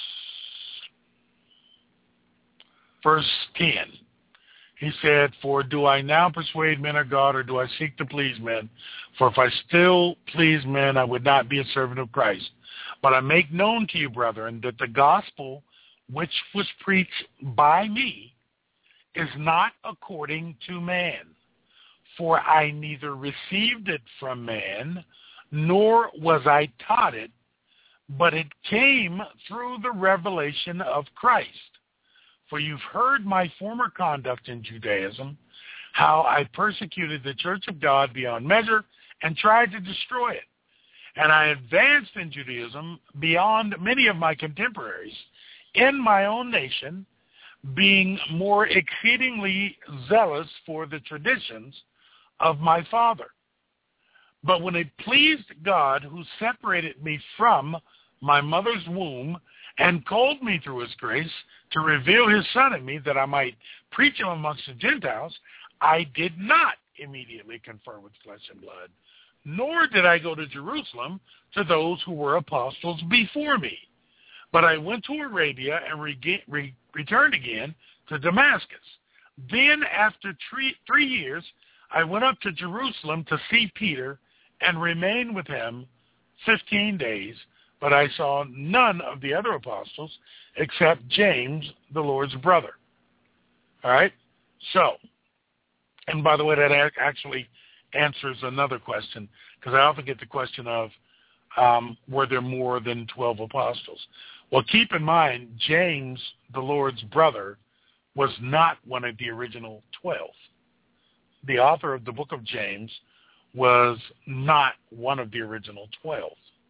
B: verse ten. He said, for do I now persuade men of God, or do I seek to please men? For if I still please men, I would not be a servant of Christ. But I make known to you, brethren, that the gospel which was preached by me is not according to man. For I neither received it from man, nor was I taught it, but it came through the revelation of Christ. For you've heard my former conduct in Judaism, how I persecuted the church of God beyond measure and tried to destroy it. And I advanced in Judaism beyond many of my contemporaries in my own nation, being more exceedingly zealous for the traditions of my father. But when it pleased God, who separated me from my mother's womb and called me through his grace to reveal his Son in me, that I might preach him amongst the Gentiles, I did not immediately confer with flesh and blood, nor did I go to Jerusalem to those who were apostles before me. But I went to Arabia and re- re- returned again to Damascus. Then after three, three years, I went up to Jerusalem to see Peter and remained with him fifteen days. But I saw none of the other apostles except James, the Lord's brother. All right? So, and by the way, that actually answers another question, because I often get the question of, um, were there more than twelve apostles? Well, keep in mind, James, the Lord's brother, was not one of the original twelve. The author of the book of James was not one of the original twelve.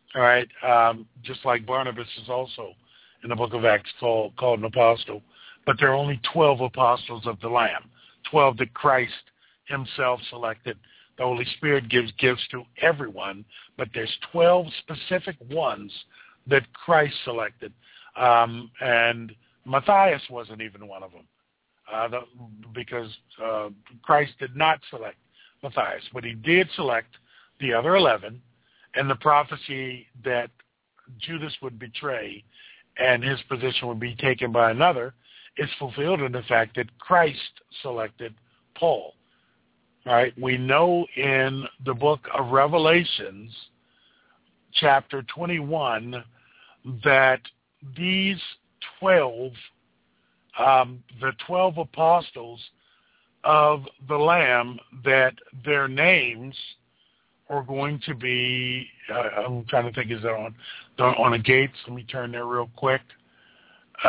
B: All right, um, just like Barnabas is also in the book of Acts called, called an apostle, but there are only twelve apostles of the Lamb, twelve that Christ himself selected. The Holy Spirit gives gifts to everyone, but there's twelve specific ones that Christ selected, um, and Matthias wasn't even one of them, uh, the, because uh, Christ did not select Matthias, but he did select the other eleven, and the prophecy that Judas would betray and his position would be taken by another is fulfilled in the fact that Christ selected Paul. All right, we know in the book of Revelations, chapter twenty-one, that these twelve, um, the twelve apostles of the Lamb, that their names are going to be, uh, I'm trying to think, is that on, on the gates? Let me turn there real quick. Uh,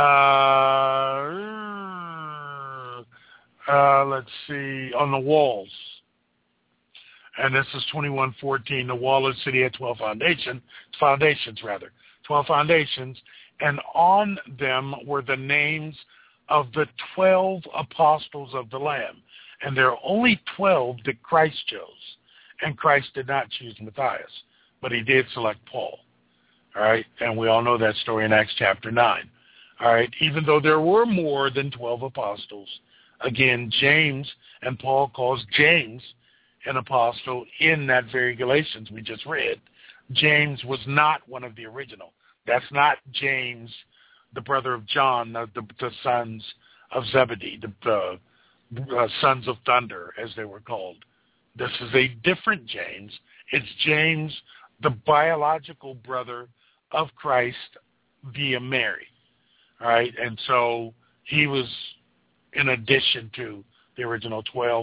B: uh, let's see, on the walls. And this is twenty-one fourteen. The wall of the city had twelve foundation, foundations, rather, twelve foundations, and on them were the names of the twelve apostles of the Lamb. And there are only twelve that Christ chose. And Christ did not choose Matthias, but he did select Paul. All right, and we all know that story in Acts chapter nine. All right, even though there were more than twelve apostles, again, James, and Paul calls James an apostle in that very Galatians we just read. James was not one of the original. That's not James, the brother of John, the, the, the sons of Zebedee, the, the uh, sons of thunder, as they were called. This is a different James. It's James, the biological brother of Christ via Mary. All right, and so he was in addition to the original twelve.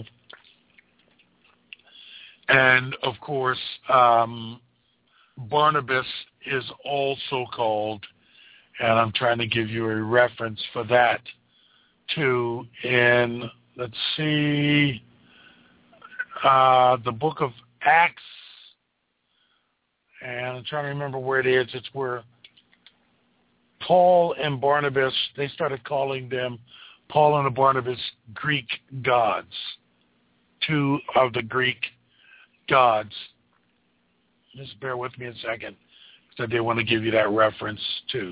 B: And, of course, um, Barnabas is also called, and I'm trying to give you a reference for that, too, in, let's see, uh, the book of Acts, and I'm trying to remember where it is. It's where Paul and Barnabas, they started calling them, Paul and Barnabas, Greek gods, two of the Greek gods. Just bear with me a second, because I did want to give you that reference too.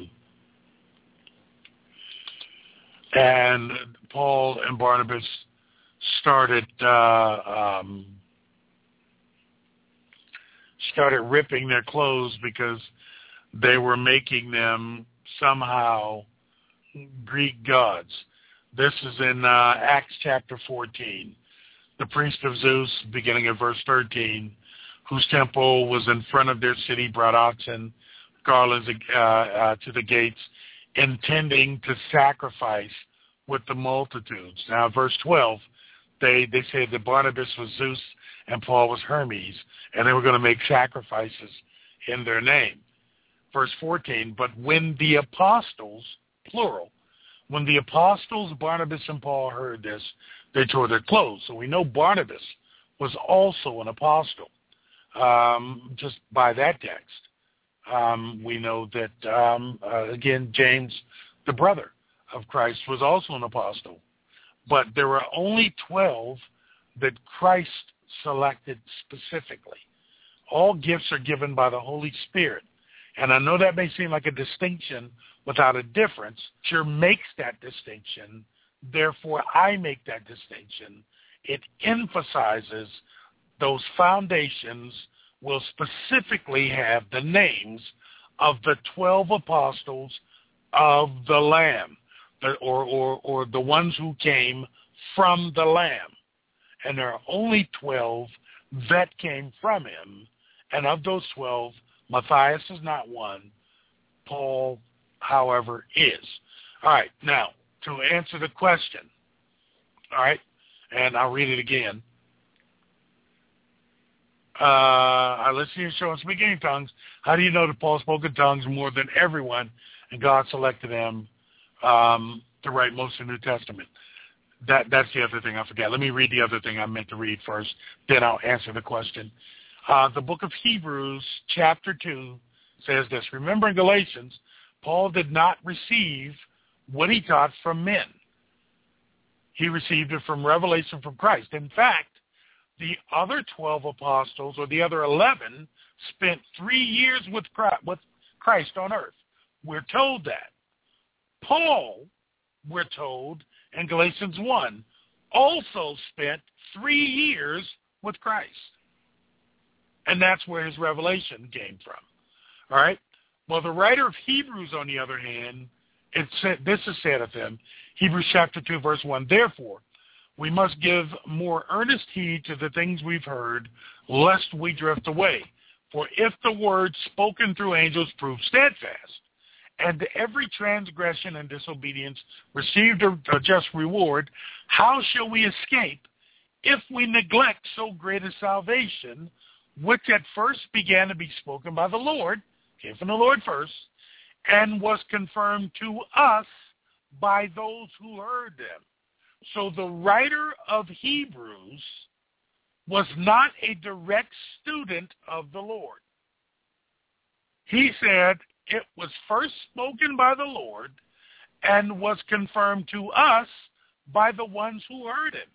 B: And Paul and Barnabas started uh, um, started ripping their clothes because they were making them somehow Greek gods. This is in uh, Acts chapter fourteen. The priest of Zeus, beginning at verse thirteen, whose temple was in front of their city, brought oxen, garlands uh, uh, to the gates, intending to sacrifice with the multitudes. Now, verse twelve, they, they say that Barnabas was Zeus and Paul was Hermes, and they were going to make sacrifices in their name. Verse fourteen, but when the apostles, plural, when the apostles, Barnabas and Paul, heard this, they tore their clothes. So we know Barnabas was also an apostle. Um, just by that text, um, we know that, um, uh, again, James, the brother of Christ, was also an apostle. But there were only twelve that Christ selected specifically. All gifts are given by the Holy Spirit. And I know that may seem like a distinction without a difference. Sure makes that distinction. Therefore, I make that distinction. It emphasizes those foundations will specifically have the names of the twelve apostles of the Lamb, or, or, or the ones who came from the Lamb. And there are only twelve that came from him. And of those twelve, Matthias is not one. Paul, however, is. All right, now, to answer the question, all right, and I'll read it again. Uh, I listen to your show and speak in tongues. How do you know that Paul spoke in tongues more than everyone, and God selected him um, to write most of the New Testament? That That's the other thing I forgot. Let me read the other thing I meant to read first, then I'll answer the question. Uh, the book of Hebrews, chapter two, says this. Remember in Galatians, Paul did not receive what he taught from men. He received it from revelation from Christ. In fact, the other twelve apostles, or the other eleven, spent three years with Christ on earth. We're told that. Paul, we're told in Galatians one, also spent three years with Christ. And that's where his revelation came from. All right? Well, the writer of Hebrews, on the other hand, it said, this is said of him, Hebrews chapter two, verse one, therefore, we must give more earnest heed to the things we've heard, lest we drift away. For if the word spoken through angels proved steadfast, and every transgression and disobedience received a, a just reward, how shall we escape if we neglect so great a salvation, which at first began to be spoken by the Lord, came from the Lord first, and was confirmed to us by those who heard them. So the writer of Hebrews was not a direct student of the Lord. He said it was first spoken by the Lord and was confirmed to us by the ones who heard him.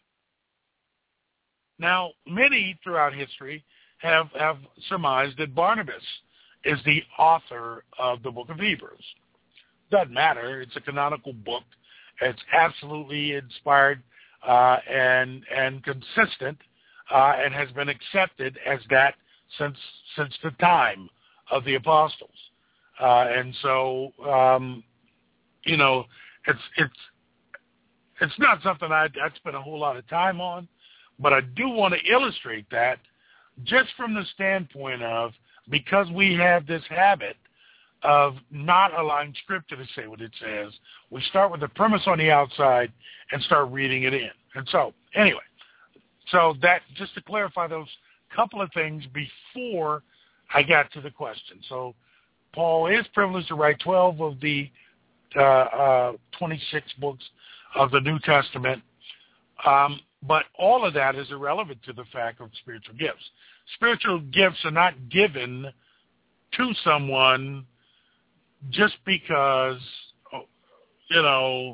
B: Now, many throughout history have, have surmised that Barnabas is the author of the book of Hebrews. Doesn't matter. It's a canonical book. It's absolutely inspired uh, and and consistent uh, and has been accepted as that since since the time of the apostles. Uh, and so, um, you know, it's it's it's not something I'd, I'd spend a whole lot of time on, but I do want to illustrate that just from the standpoint of, because we have this habit of not allowing Scripture to say what it says, we start with the premise on the outside and start reading it in. And so, anyway, so that, just to clarify those couple of things before I got to the question. So, Paul is privileged to write twelve of the uh, uh, twenty-six books of the New Testament, um, but all of that is irrelevant to the fact of spiritual gifts. Spiritual gifts are not given to someone just because, you know,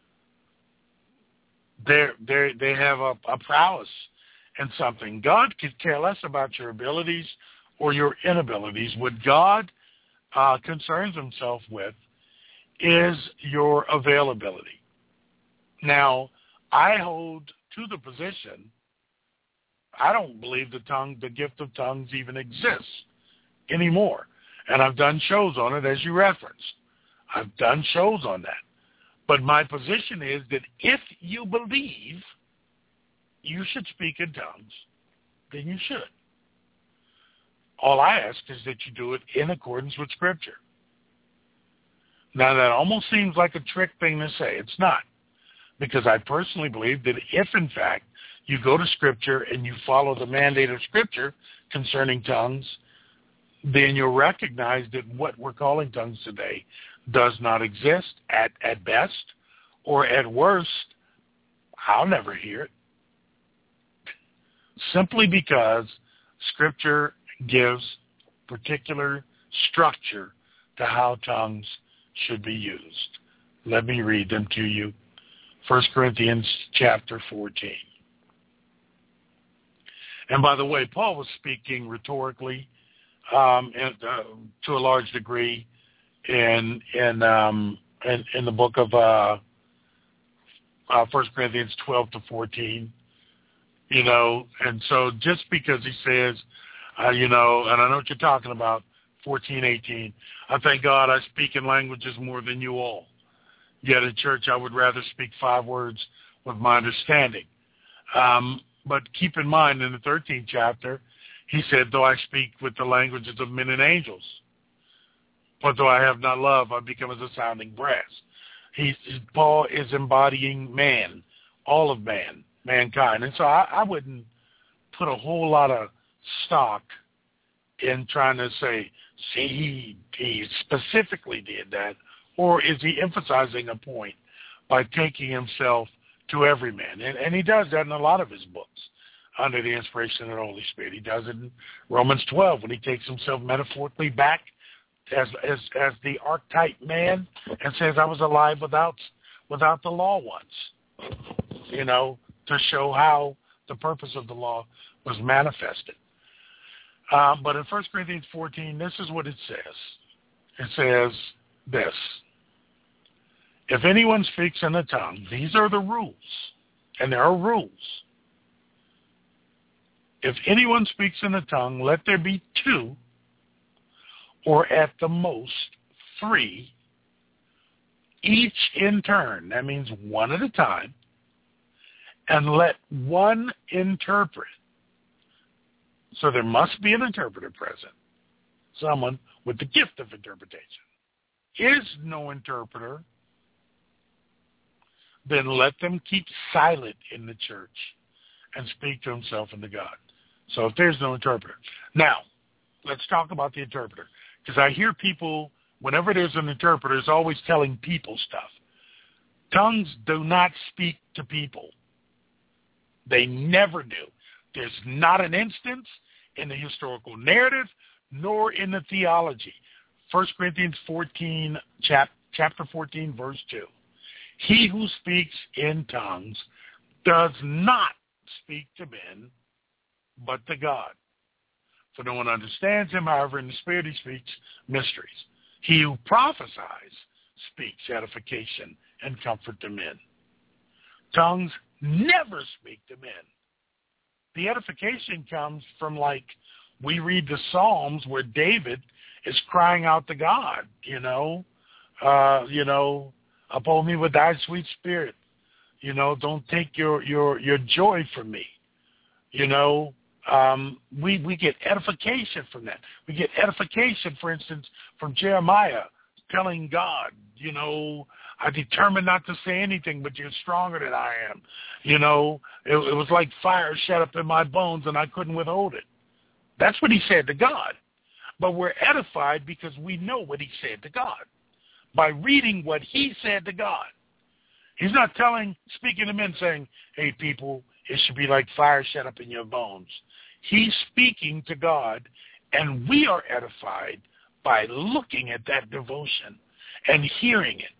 B: they they they have a, a prowess in something. God could care less about your abilities or your inabilities. What God uh, concerns himself with is your availability. Now, I hold to the position, I don't believe the tongue, the gift of tongues even exists anymore. And I've done shows on it, as you referenced. I've done shows on that. But my position is that if you believe you should speak in tongues, then you should. All I ask is that you do it in accordance with Scripture. Now, that almost seems like a trick thing to say. It's not. Because I personally believe that if, in fact, you go to Scripture and you follow the mandate of Scripture concerning tongues, then you'll recognize that what we're calling tongues today does not exist at, at best, or at worst, I'll never hear it. Simply because Scripture gives particular structure to how tongues should be used. Let me read them to you. First Corinthians chapter fourteen. And by the way, Paul was speaking rhetorically um, and, uh, to a large degree in in um, in, in the book of uh, uh, First Corinthians twelve to fourteen. You know, and so just because he says, uh, you know, and I know what you're talking about, fourteen, eighteen, I thank God I speak in languages more than you all. Yet in church I would rather speak five words with my understanding. Um, but keep in mind, in the thirteenth chapter, he said, though I speak with the languages of men and angels, but though I have not love, I become as a sounding brass. He, Paul is embodying man, all of man, mankind. And so I, I wouldn't put a whole lot of stock in trying to say, see, he, he specifically did that. Or is he emphasizing a point by taking himself to every man? And, and he does that in a lot of his books under the inspiration of the Holy Spirit. He does it in Romans twelve when he takes himself metaphorically back as as as the archetype man and says, I was alive without without the law once, you know, to show how the purpose of the law was manifested. Um, but in First Corinthians fourteen, this is what it says. It says this: if anyone speaks in a tongue, these are the rules, and there are rules. If anyone speaks in a tongue, let there be two, or at the most three, each in turn. That means one at a time. And let one interpret. So there must be an interpreter present, someone with the gift of interpretation. Is no interpreter, then let them keep silent in the church and speak to himself and to God. So if there's no interpreter. Now, let's talk about the interpreter. Because I hear people, whenever there's an interpreter, is always telling people stuff. Tongues do not speak to people. They never do. There's not an instance in the historical narrative nor in the theology. First Corinthians fourteen, chap, chapter fourteen, verse two. He who speaks in tongues does not speak to men, but to God. For no one understands him, however, in the Spirit he speaks mysteries. He who prophesies speaks edification and comfort to men. Tongues never speak to men. The edification comes from, like, we read the Psalms where David is crying out to God, you know, uh, you know, uphold me with thy sweet spirit. You know, don't take your, your, your joy from me. You know, um, we, we get edification from that. We get edification, for instance, from Jeremiah telling God, you know, I determined not to say anything, but you're stronger than I am. You know, it, it was like fire shut up in my bones and I couldn't withhold it. That's what he said to God. But we're edified because we know what he said to God by reading what he said to God. He's not telling, speaking to men saying, hey, people, it should be like fire shut up in your bones. He's speaking to God, and we are edified by looking at that devotion and hearing it.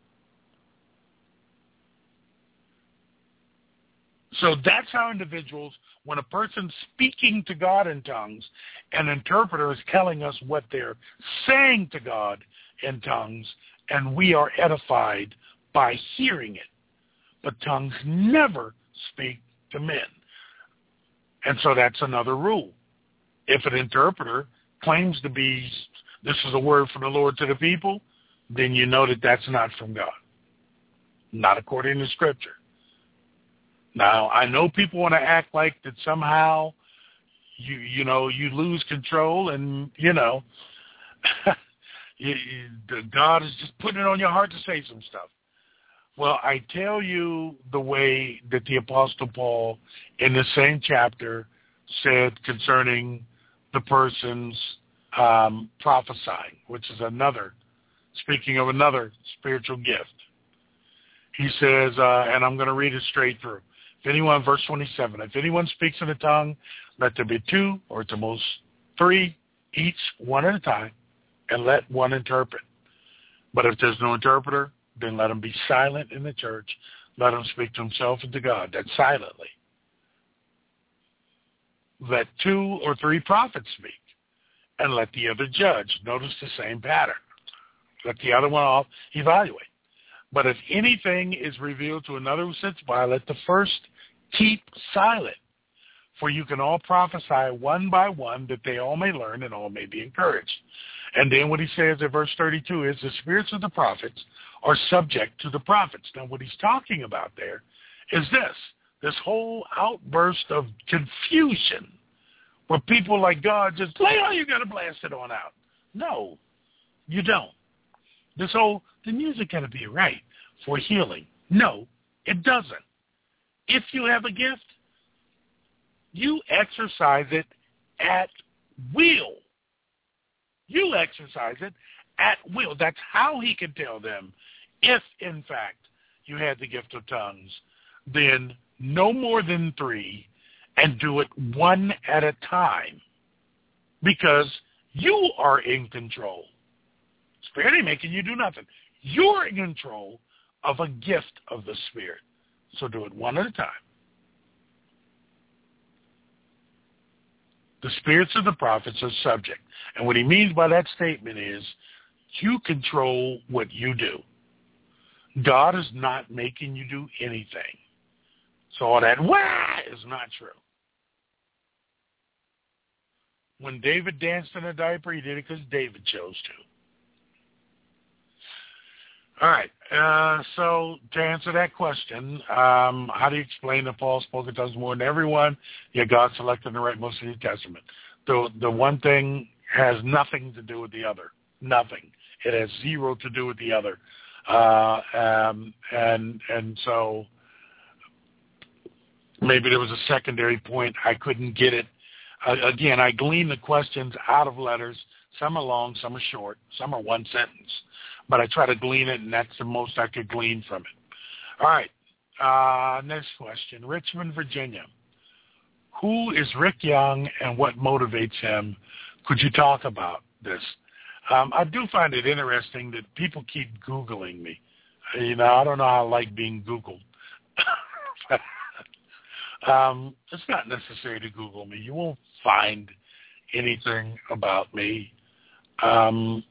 B: So that's how individuals, when a person's speaking to God in tongues, an interpreter is telling us what they're saying to God in tongues, and we are edified by hearing it. But tongues never speak to men. And so that's another rule. If an interpreter claims to be, this is a word from the Lord to the people, then you know that that's not from God. Not according to Scripture. Now, I know people want to act like that somehow, you you know, you lose control and, you know, you, you, God is just putting it on your heart to say some stuff. Well, I tell you the way that the Apostle Paul in the same chapter said concerning the person's um, prophesying, which is another, speaking of another spiritual gift. He says, uh, and I'm going to read it straight through. If anyone, verse twenty-seven, if anyone speaks in a tongue, let there be two, or at the most three, each one at a time, and let one interpret. But if there's no interpreter, then let him be silent in the church. Let him speak to himself and to God. That's silently. Let two or three prophets speak, and let the other judge. Notice the same pattern. Let the other one off evaluate. But if anything is revealed to another who sits by, let the first keep silent. For you can all prophesy one by one, that they all may learn and all may be encouraged. And then what he says in verse thirty-two is the spirits of the prophets are subject to the prophets. Now what he's talking about there is this, this whole outburst of confusion where people like God just, later you got to blast it on out. No, you don't. This whole, the music got to be right for healing. No, it doesn't. If you have a gift, you exercise it at will. You exercise it at will. That's how he can tell them, if in fact you had the gift of tongues, then no more than three, and do it one at a time, because you are in control. Spirit ain't making you do nothing. You're in control of a gift of the Spirit. So do it one at a time. The spirits of the prophets are subject. And what he means by that statement is you control what you do. God is not making you do anything. So all that wah is not true. When David danced in a diaper, he did it because David chose to. All right. Uh, so to answer that question, um, how do you explain that Paul spoke in tongues more than everyone? Yeah, God selected to write most of the New Testament. The, the one thing has nothing to do with the other. Nothing. It has zero to do with the other. Uh, um, and and so maybe there was a secondary point. I couldn't get it. Uh, again, I glean the questions out of letters. Some are long, some are short, some are one sentence. But I try to glean it, and that's the most I could glean from it. All right. Uh, next question. Richmond, Virginia. Who is Rick Young and what motivates him? Could you talk about this? Um, I do find it interesting that people keep Googling me. You know, I don't know how I like being Googled. um, it's not necessary to Google me. You won't find anything about me. Um,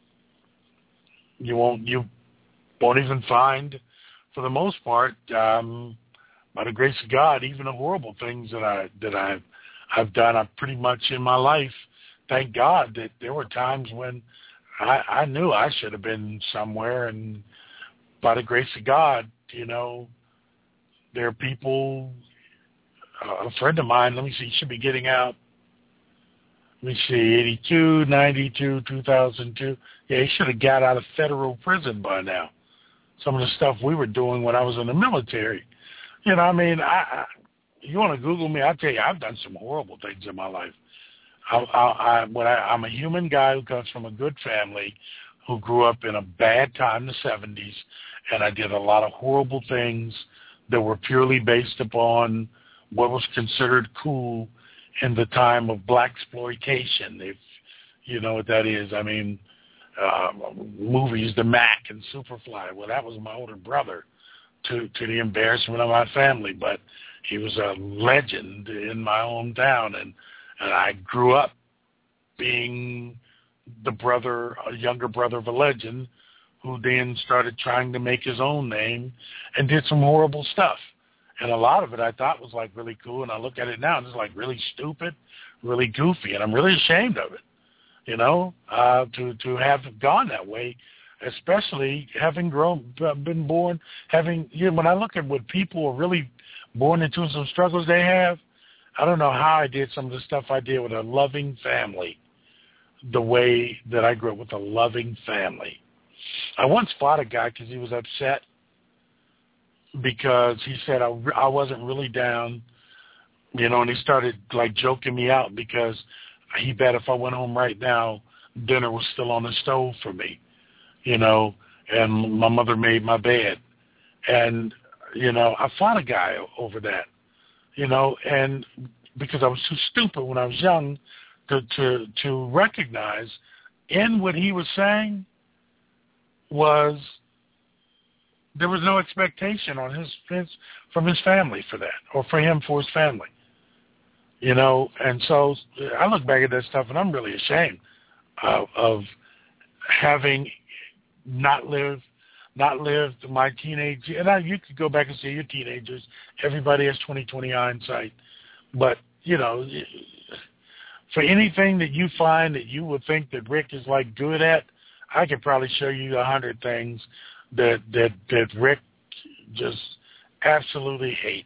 B: you won't. You won't even find, for the most part, um, by the grace of God, even the horrible things that I that I've I've done. I've pretty much in my life. Thank God that there were times when I, I knew I should have been somewhere, and by the grace of God, you know, there are people. Uh, a friend of mine, let me see, should be getting out. Let me see, eighty-two, ninety-two, two thousand two. Yeah, he should have got out of federal prison by now. Some of the stuff we were doing when I was in the military. You know, I mean, I, I you want to Google me, I'll tell you, I've done some horrible things in my life. I, I, I, when I, I'm a human guy who comes from a good family, who grew up in a bad time, the seventies, and I did a lot of horrible things that were purely based upon what was considered cool in the time of blaxploitation, if you know what that is. I mean, uh, movies, The Mac and Superfly. Well, that was my older brother, to to the embarrassment of my family, but he was a legend in my hometown, and and I grew up being the brother, a younger brother of a legend, who then started trying to make his own name and did some horrible stuff. And a lot of it I thought was like really cool, and I look at it now and it's like really stupid, really goofy, and I'm really ashamed of it, you know, uh, to to have gone that way, especially having grown, been born, having, you know, when I look at what people are really born into, some struggles they have, I don't know how I did some of the stuff I did with a loving family, the way that I grew up with a loving family. I once fought a guy because he was upset because he said I, I wasn't really down, you know, and he started like joking me out because he bet if I went home right now, dinner was still on the stove for me, you know, and my mother made my bed. And, you know, I fought a guy over that, you know, and because I was too stupid when I was young to, to, to recognize in what he was saying was there was no expectation on his, his from his family for that, or for him for his family, you know. And so I look back at that stuff, and I'm really ashamed of, of having not lived, not lived my teenage. And I, you could go back and say you're teenagers. Everybody has twenty twenty hindsight, but you know, for anything that you find that you would think that Rick is like good at, I could probably show you a hundred things that that that Rick just absolutely hates.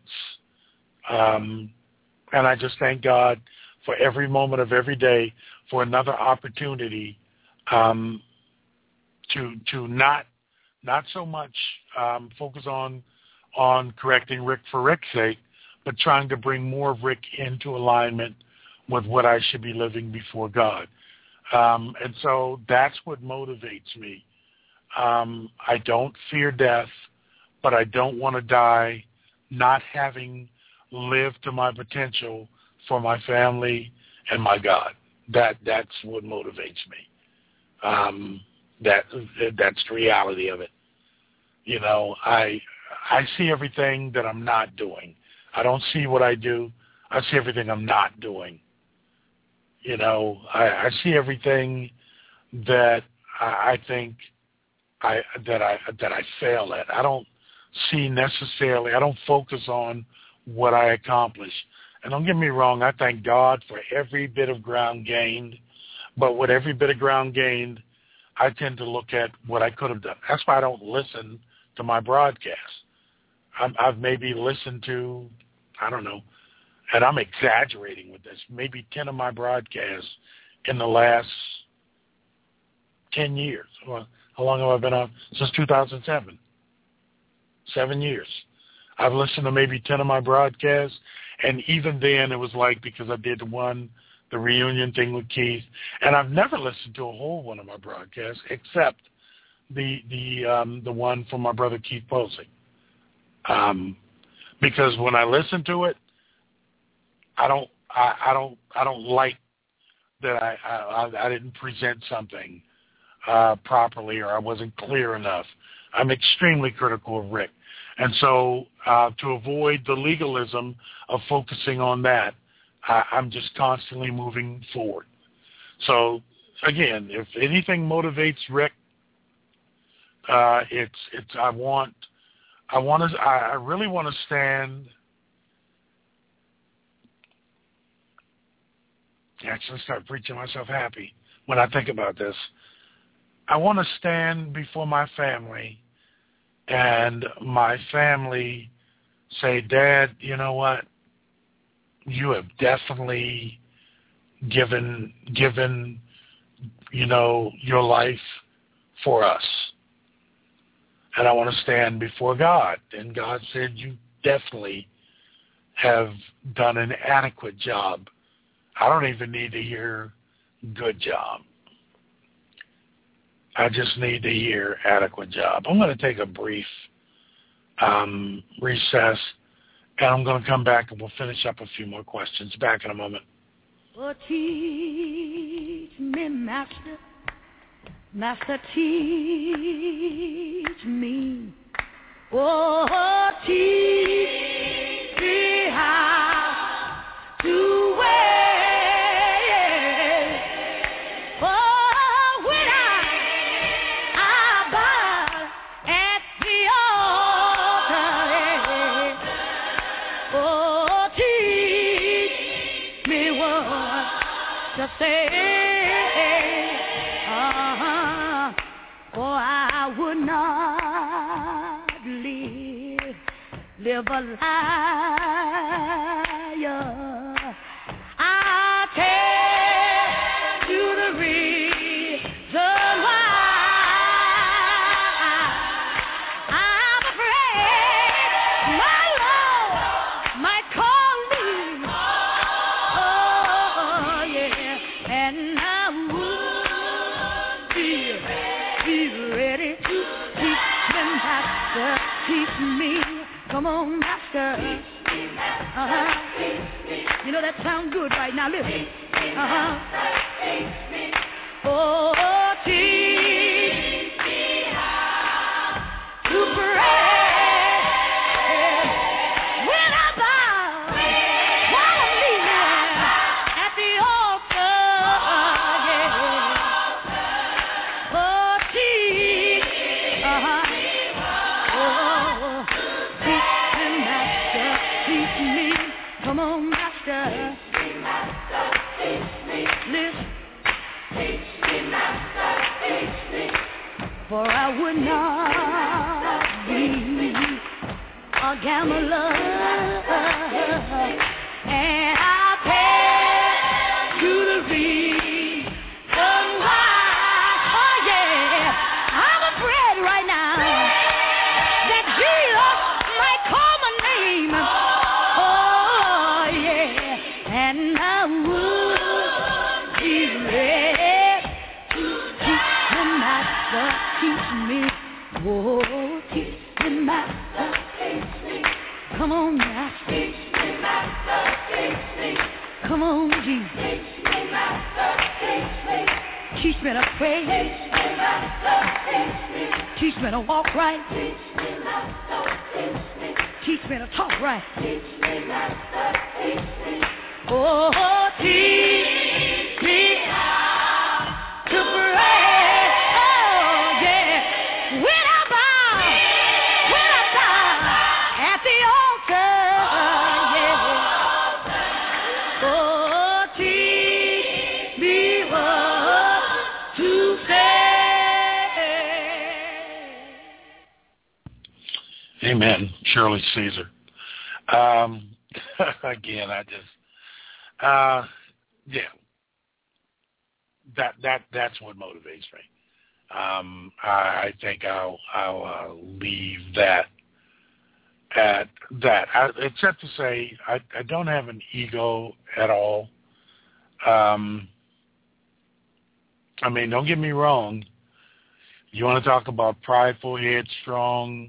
B: Um, and I just thank God for every moment of every day, for another opportunity um, to to not not so much um, focus on on correcting Rick for Rick's sake, but trying to bring more of Rick into alignment with what I should be living before God. Um, and so that's what motivates me. Um, I don't fear death, but I don't want to die not having lived to my potential for my family and my God. That that's what motivates me. Um, That that's the reality of it. You know, I I see everything that I'm not doing. I don't see what I do. I see everything I'm not doing. You know, I, I see everything that I, I think I that I that I fail at. I don't see necessarily. I don't focus on what I accomplish. And don't get me wrong. I thank God for every bit of ground gained. But with every bit of ground gained, I tend to look at what I could have done. That's why I don't listen to my broadcast. I'm, I've maybe listened to, I don't know, and I'm exaggerating with this, maybe ten of my broadcasts in the last ten years. Well, how long have I been on? Since two thousand seven. Seven years. I've listened to maybe ten of my broadcasts, and even then it was like, because I did the one, the reunion thing with Keith, and I've never listened to a whole one of my broadcasts except the the um, the one from my brother Keith Posey. Um, because when I listen to it, I don't I, I don't I don't like that I I, I didn't present something uh, properly, or I wasn't clear enough. I'm extremely critical of Rick, and so uh, to avoid the legalism of focusing on that, I, I'm just constantly moving forward. So again, if anything motivates Rick, uh, it's it's I want I want to I really want to stand. Actually, start preaching myself happy when I think about this. I want to stand before my family, and my family say, "Dad, you know what? You have definitely given given, you know, your life for us." And I want to stand before God. And God said, "You definitely have done an adequate job. I don't even need to hear good job. I just need to hear adequate job." I'm going to take a brief um, recess, and I'm going to come back and we'll finish up a few more questions. Back in a moment.
A: Oh, teach me, Master, Master, teach me. Oh, teach me how to wait. Say, uh-huh, for I would not live, live a liar. I tell you the reason why. I'm afraid my Lord might call me. And I would be, be ready to teach me, Master, teach me. Come on, Master. Uh-huh. You know that sounds good right now. Listen. Uh-huh. Oh, teach me how to pray. Come on, Master. Teach me, Master, teach me. Listen. Teach me, Master, teach me. For I would not be a gambler, and I'll tell you the reason why. Oh yeah, I'm afraid right now that Jesus might call my name. And I would be ready to teach me, Master, teach me. Oh, teach me, Master, teach me. Come on, Master. Teach me, Master, teach me. Come on, Jesus. Teach me, Master, teach me. Teach me to pray. Teach me, Teach me to walk right. Teach me to talk right. Oh, teach me how to pray. Oh, yeah. When I bow, when I bow at the altar, yeah. Oh, teach me what to say.
B: Amen. Shirley Caesar. Um, again, I just, uh, yeah, that that that's what motivates me. Um, I, I think I'll I'll uh, leave that at that. I, except to say, I, I don't have an ego at all. Um, I mean, don't get me wrong. You want to talk about prideful, headstrong?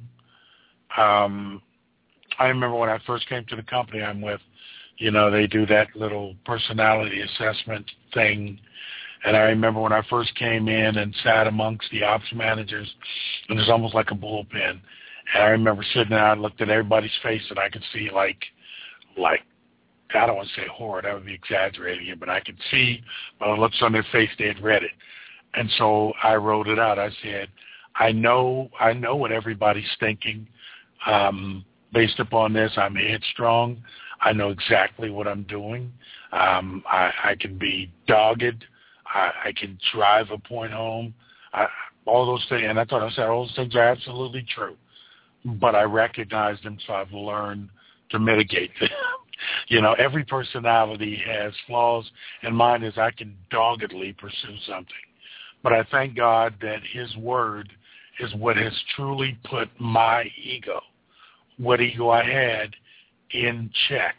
B: Um, I remember when I first came to the company I'm with, you know, they do that little personality assessment thing. And I remember when I first came in and sat amongst the ops managers, and there's almost like a bullpen. And I remember sitting there, I looked at everybody's face, and I could see like, like, I don't want to say horror, that would be exaggerating it, but I could see by the looks on their face they had read it. And so I wrote it out. I said, I know, I know what everybody's thinking. Um, based upon this, I'm headstrong. I know exactly what I'm doing. Um, I, I can be dogged. I, I can drive a point home. I, all those things, and I thought I said all those things are absolutely true. But I recognize them, so I've learned to mitigate them. You know, every personality has flaws, and mine is I can doggedly pursue something. But I thank God that his word is what has truly put my ego, what ego I had, in check.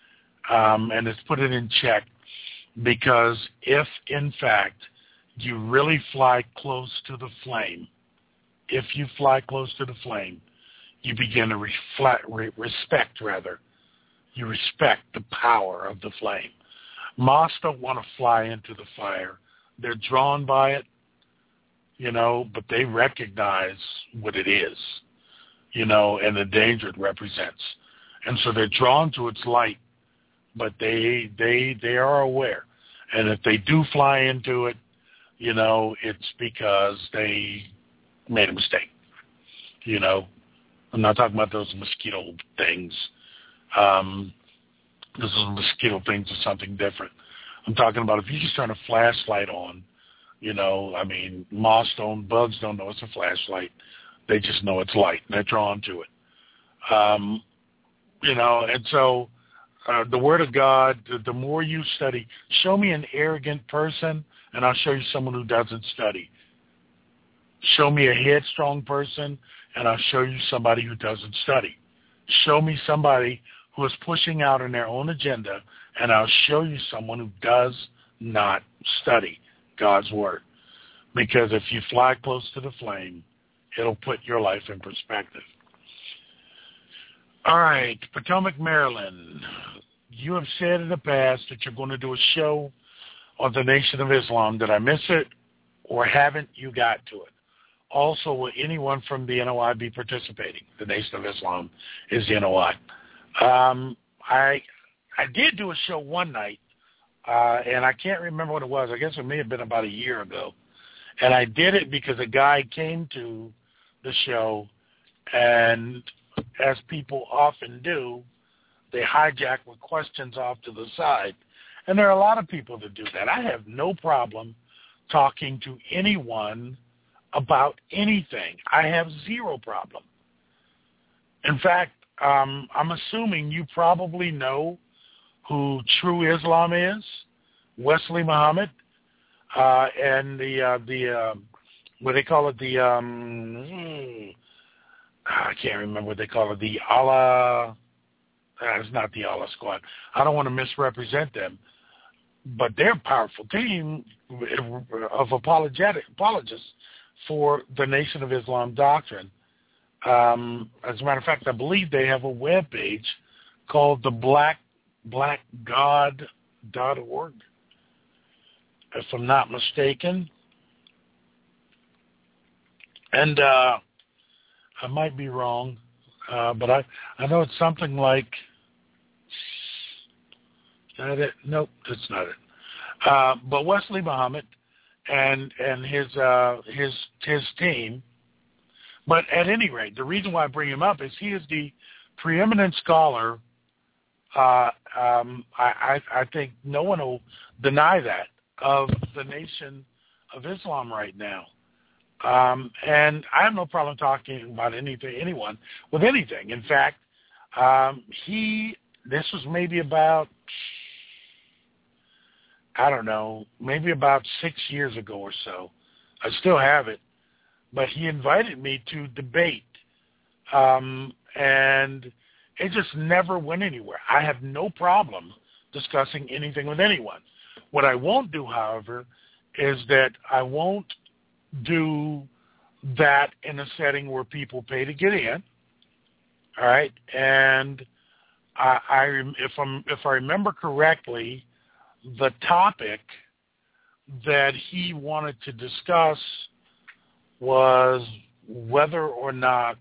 B: Um, and it's put it in check because if, in fact, you really fly close to the flame, if you fly close to the flame, you begin to reflect, re- respect, rather, you respect the power of the flame. Moths don't want to fly into the fire. They're drawn by it, you know, but they recognize what it is, you know, and the danger it represents. And so they're drawn to its light, but they they they are aware. And if they do fly into it, you know, it's because they made a mistake. You know, I'm not talking about those mosquito things. Um, those mosquito things are something different. I'm talking about if you just turn a flashlight on, you know, I mean, moths don't, bugs don't know it's a flashlight. They just know it's light, and they're drawn to it. Um, you know, and so uh, the Word of God, the, the more you study, show me an arrogant person, and I'll show you someone who doesn't study. Show me a headstrong person, and I'll show you somebody who doesn't study. Show me somebody who is pushing out on their own agenda, and I'll show you someone who does not study God's Word. Because if you fly close to the flame, it'll put your life in perspective. All right, Potomac, Maryland. You have said in the past that you're going to do a show on the Nation of Islam. Did I miss it, or haven't you got to it? Also, will anyone from the N O I be participating? The Nation of Islam is the N O I. Um, I I did do a show one night, uh, and I can't remember what it was. I guess it may have been about a year ago. And I did it because a guy came to the show, and as people often do, they hijack with questions off to the side. And there are a lot of people that do that. I have no problem talking to anyone about anything. I have zero problem. In fact, um, I'm assuming you probably know who True Islam is, Wesley Muhammad, uh, and the, uh, the uh, what they call it, the, um, I can't remember what they call it, the Allah, uh, it's not the Allah Squad. I don't want to misrepresent them, but they're a powerful team of apologetic, apologists for the Nation of Islam doctrine. Um, as a matter of fact, I believe they have a web page called the black black god dot org, if I'm not mistaken. And uh, I might be wrong, uh, but I, I know it's something like, is that it? Nope, that's not it. Uh, but Wesley Muhammad and and his uh, his his team. But at any rate, the reason why I bring him up is he is the preeminent scholar. Uh, um, I, I, I think no one will deny that, of the Nation of Islam right now. Um, and I have no problem talking about anything, anyone with anything. In fact, um, he, this was maybe about, I don't know, maybe about six years ago or so. I still have it. But he invited me to debate. Um, and it just never went anywhere. I have no problem discussing anything with anyone. What I won't do, however, is that I won't do that in a setting where people pay to get in. All right, and I, I if I'm if I remember correctly, the topic that he wanted to discuss was whether or not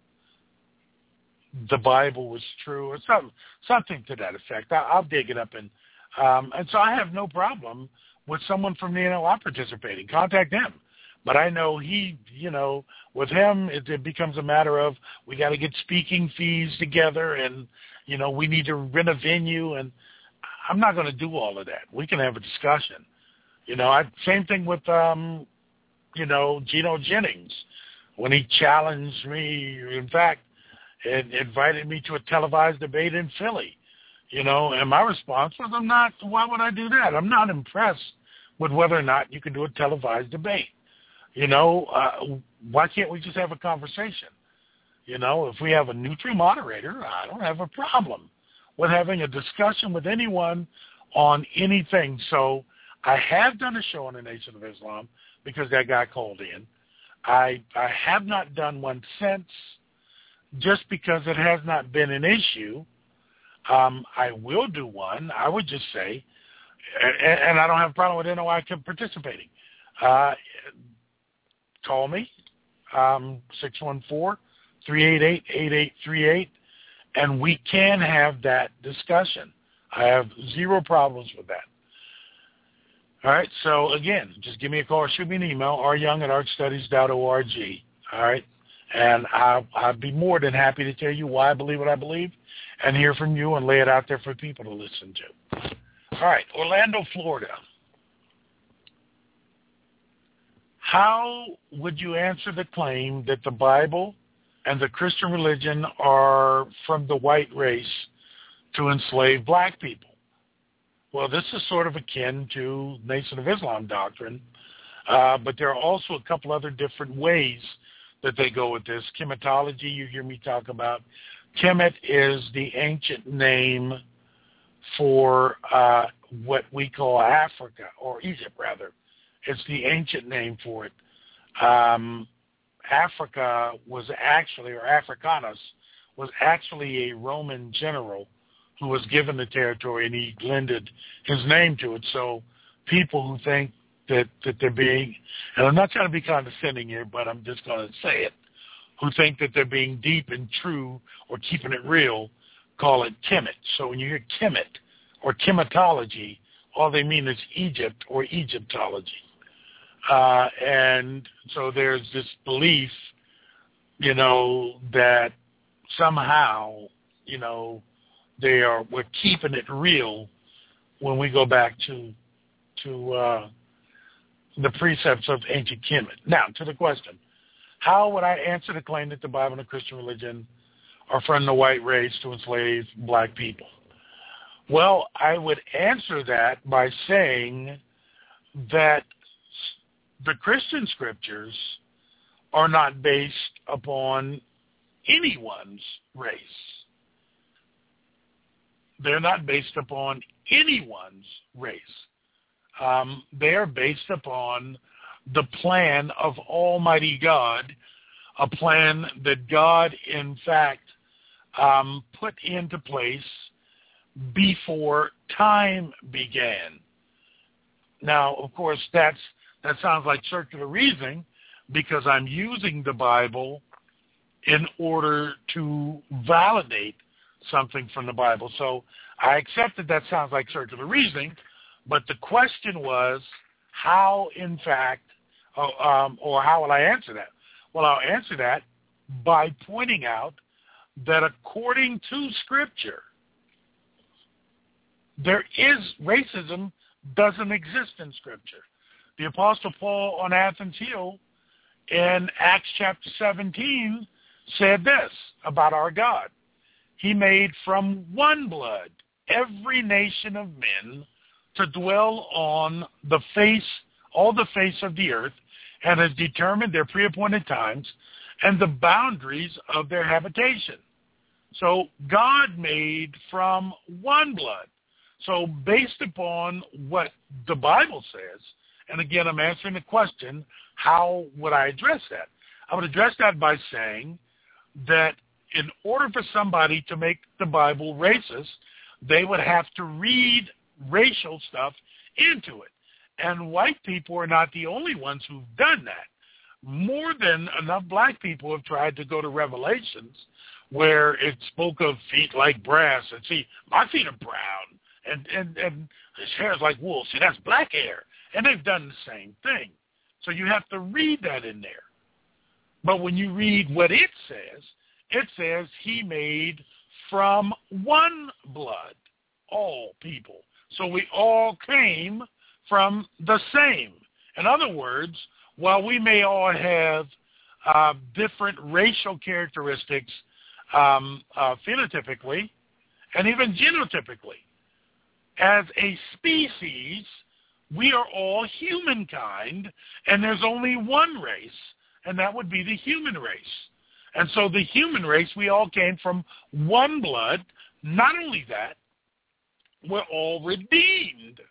B: the Bible was true, or some, something to that effect. I, I'll dig it up. And um, and so I have no problem with someone from the N L I participating. Contact them. But I know he, you know, with him, it, it becomes a matter of we got to get speaking fees together, and, you know, we need to rent a venue. And I'm not going to do all of that. We can have a discussion. You know, I, same thing with, um, you know, Geno Jennings, when he challenged me, in fact, and invited me to a televised debate in Philly, you know, and my response was, I'm not, why would I do that? I'm not impressed with whether or not you can do a televised debate. You know, uh, why can't we just have a conversation? You know, if we have a neutral moderator, I don't have a problem with having a discussion with anyone on anything. So I have done a show on the Nation of Islam because that guy called in. I I have not done one since, just because it has not been an issue. Um, I will do one, I would just say, and, and I don't have a problem with N O I participating. Uh, call me, um, six one four, three eight eight, eight eight three eight, and we can have that discussion. I have zero problems with that. All right, so again, just give me a call or shoot me an email, r young at archstudies dot org. All right, and I'll, I'd be more than happy to tell you why I believe what I believe and hear from you and lay it out there for people to listen to. All right, Orlando, Florida. How would you answer the claim that the Bible and the Christian religion are from the white race to enslave black people? Well, this is sort of akin to Nation of Islam doctrine, uh, but there are also a couple other different ways that they go with this. Kemetology, you hear me talk about. Kemet is the ancient name for uh, what we call Africa, or Egypt, rather. It's the ancient name for it. Um, Africa was actually, or Africanus, was actually a Roman general who was given the territory, and he blended his name to it. So people who think that, that they're being, and I'm not trying to be condescending here, but I'm just going to say it, who think that they're being deep and true or keeping it real, call it Kemet. So when you hear Kemet or Kemetology, all they mean is Egypt or Egyptology. Uh, and so there's this belief, you know, that somehow, you know, they are, we're keeping it real when we go back to to uh, the precepts of ancient Kemet. Now, to the question, how would I answer the claim that the Bible and the Christian religion are from the white race to enslave black people? Well, I would answer that by saying that the Christian scriptures are not based upon anyone's race. They're not based upon anyone's race. Um, they are based upon the plan of Almighty God, a plan that God, in fact, um, put into place before time began. Now, of course, that's that sounds like circular reasoning, because I'm using the Bible in order to validate something from the Bible. So I accept that that sounds like circular reasoning, but the question was how, in fact, uh, um, or how will I answer that? Well, I'll answer that by pointing out that according to Scripture, there is racism doesn't exist in Scripture. The Apostle Paul on Athens Hill in Acts chapter seventeen said this about our God. He made from one blood every nation of men to dwell on the face, all the face of the earth, and has determined their pre-appointed times and the boundaries of their habitation. So God made from one blood. So based upon what the Bible says, and again, I'm answering the question, how would I address that? I would address that by saying that in order for somebody to make the Bible racist, they would have to read racial stuff into it. And white people are not the only ones who've done that. More than enough black people have tried to go to Revelations where it spoke of feet like brass and see, my feet are brown and, and, and his hair is like wool. See, that's black hair. And they've done the same thing. So you have to read that in there. But when you read what it says, it says he made from one blood all people. So we all came from the same. In other words, while we may all have uh, different racial characteristics um, uh, phenotypically and even genotypically, as a species, we are all humankind, and there's only one race, and that would be the human race. And so the human race, we all came from one blood. Not only that, we're all redeemed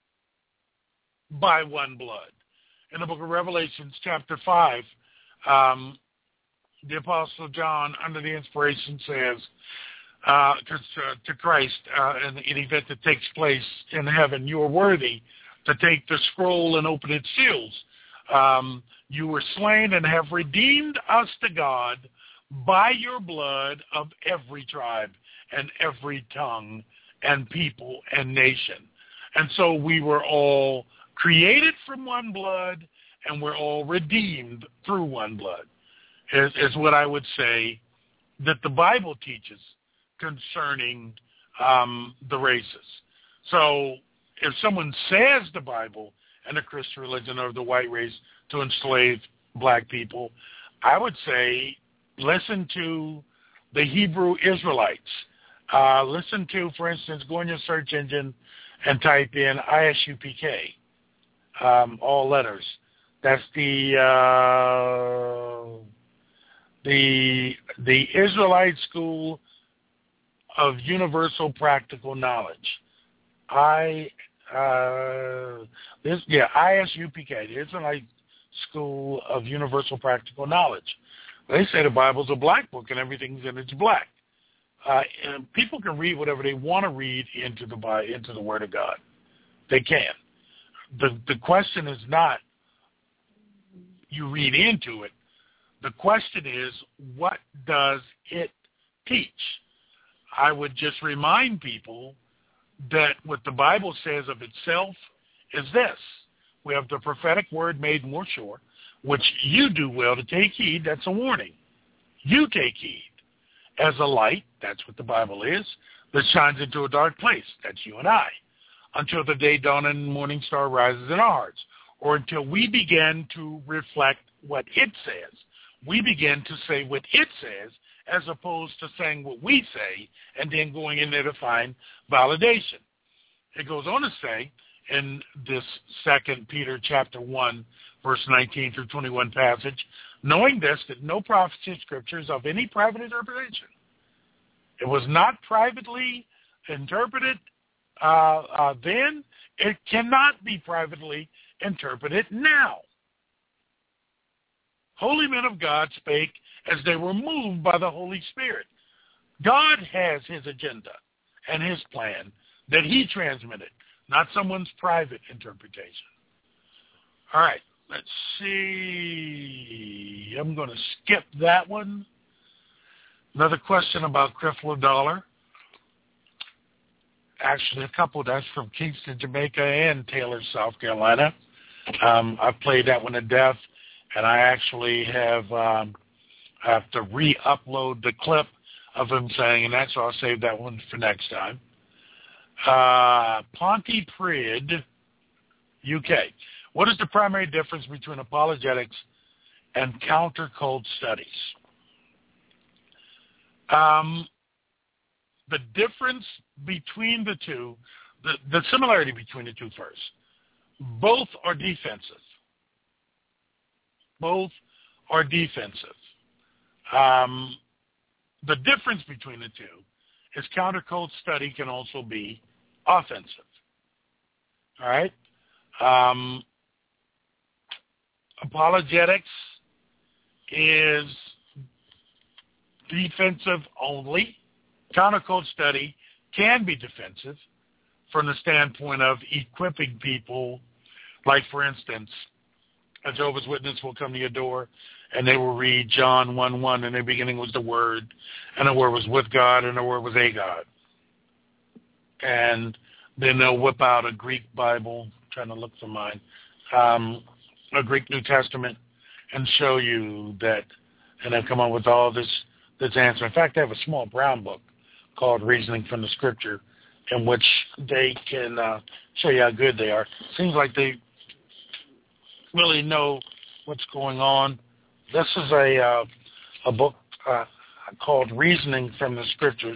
B: by one blood. In the book of Revelations, chapter five, um, the Apostle John, under the inspiration, says uh, to, to Christ uh, in an event that takes place in heaven, you are worthy to take the scroll and open its seals. Um, you were slain and have redeemed us to God by your blood of every tribe and every tongue and people and nation. And so we were all created from one blood, and we're all redeemed through one blood, is, is what I would say that the Bible teaches concerning um, the races. So if someone says the Bible and the Christian religion or the white race to enslave black people, I would say listen to the Hebrew Israelites. Uh, listen to, for instance, go in your search engine and type in I S U P K, um, all letters. That's the uh, the the Israelite School of Universal Practical Knowledge. I uh, this yeah I S U P K, the Israelite School of Universal Practical Knowledge. They say the Bible's a black book and everything's in it's black. Uh, and people can read whatever they want to read into the into the Word of God. They can. The the question is not you read into it. The question is, what does it teach? I would just remind people that what the Bible says of itself is this. We have the prophetic word made more sure, which you do well to take heed. That's a warning. You take heed. As a light, that's what the Bible is, that shines into a dark place. That's you and I. Until the day dawn and the morning star rises in our hearts. Or until we begin to reflect what it says. We begin to say what it says as opposed to saying what we say and then going in there to find validation. It goes on to say in this Second Peter chapter one, verse nineteen through twenty-one passage, knowing this, that no prophecy of Scripture is of any private interpretation. It was not privately interpreted uh, uh, then. It cannot be privately interpreted now. Holy men of God spake as they were moved by the Holy Spirit. God has his agenda and his plan that he transmitted, not someone's private interpretation. All right, let's see. I'm going to skip that one. Another question about Creflo Dollar. Actually, a couple. That's from Kingston, Jamaica, and Taylor, South Carolina. Um, I played that one to death, and I actually have um, have to re-upload the clip of him saying that, so I'll save that one for next time. Uh, Pontypridd, U K. What is the primary difference between apologetics and counter-cult studies? Um, the difference between the two, the, the similarity between the two first. Both are defensive. Both are defensive. Um, the difference between the two is counter-cult study can also be offensive. All right? Um, apologetics is defensive only. Counter-cult study can be defensive from the standpoint of equipping people. Like, for instance, a Jehovah's Witness will come to your door and they will read John one one, in the beginning was the Word, and the Word was with God, and the Word was a God. And then they'll whip out a Greek Bible, trying to look for mine, um, a Greek New Testament, and show you that, and they'll come up with all this, this answer. In fact, they have a small brown book called Reasoning from the Scripture, in which they can uh, show you how good they are. Seems like they really know what's going on. This is a uh, a book uh, called Reasoning from the Scriptures,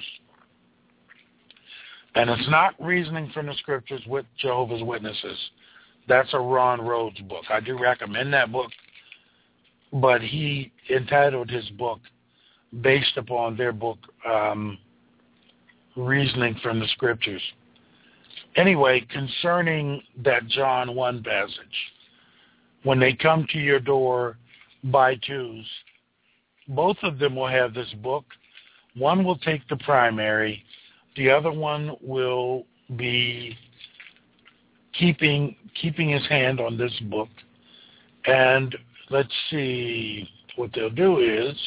B: and it's not Reasoning from the Scriptures with Jehovah's Witnesses. That's a Ron Rhodes book. I do recommend that book, but he entitled his book based upon their book, um, Reasoning from the Scriptures. Anyway, concerning that John one passage, when they come to your door by twos, both of them will have this book. One will take the primary. The other one will be keeping keeping his hand on this book. And let's see, what they'll do is,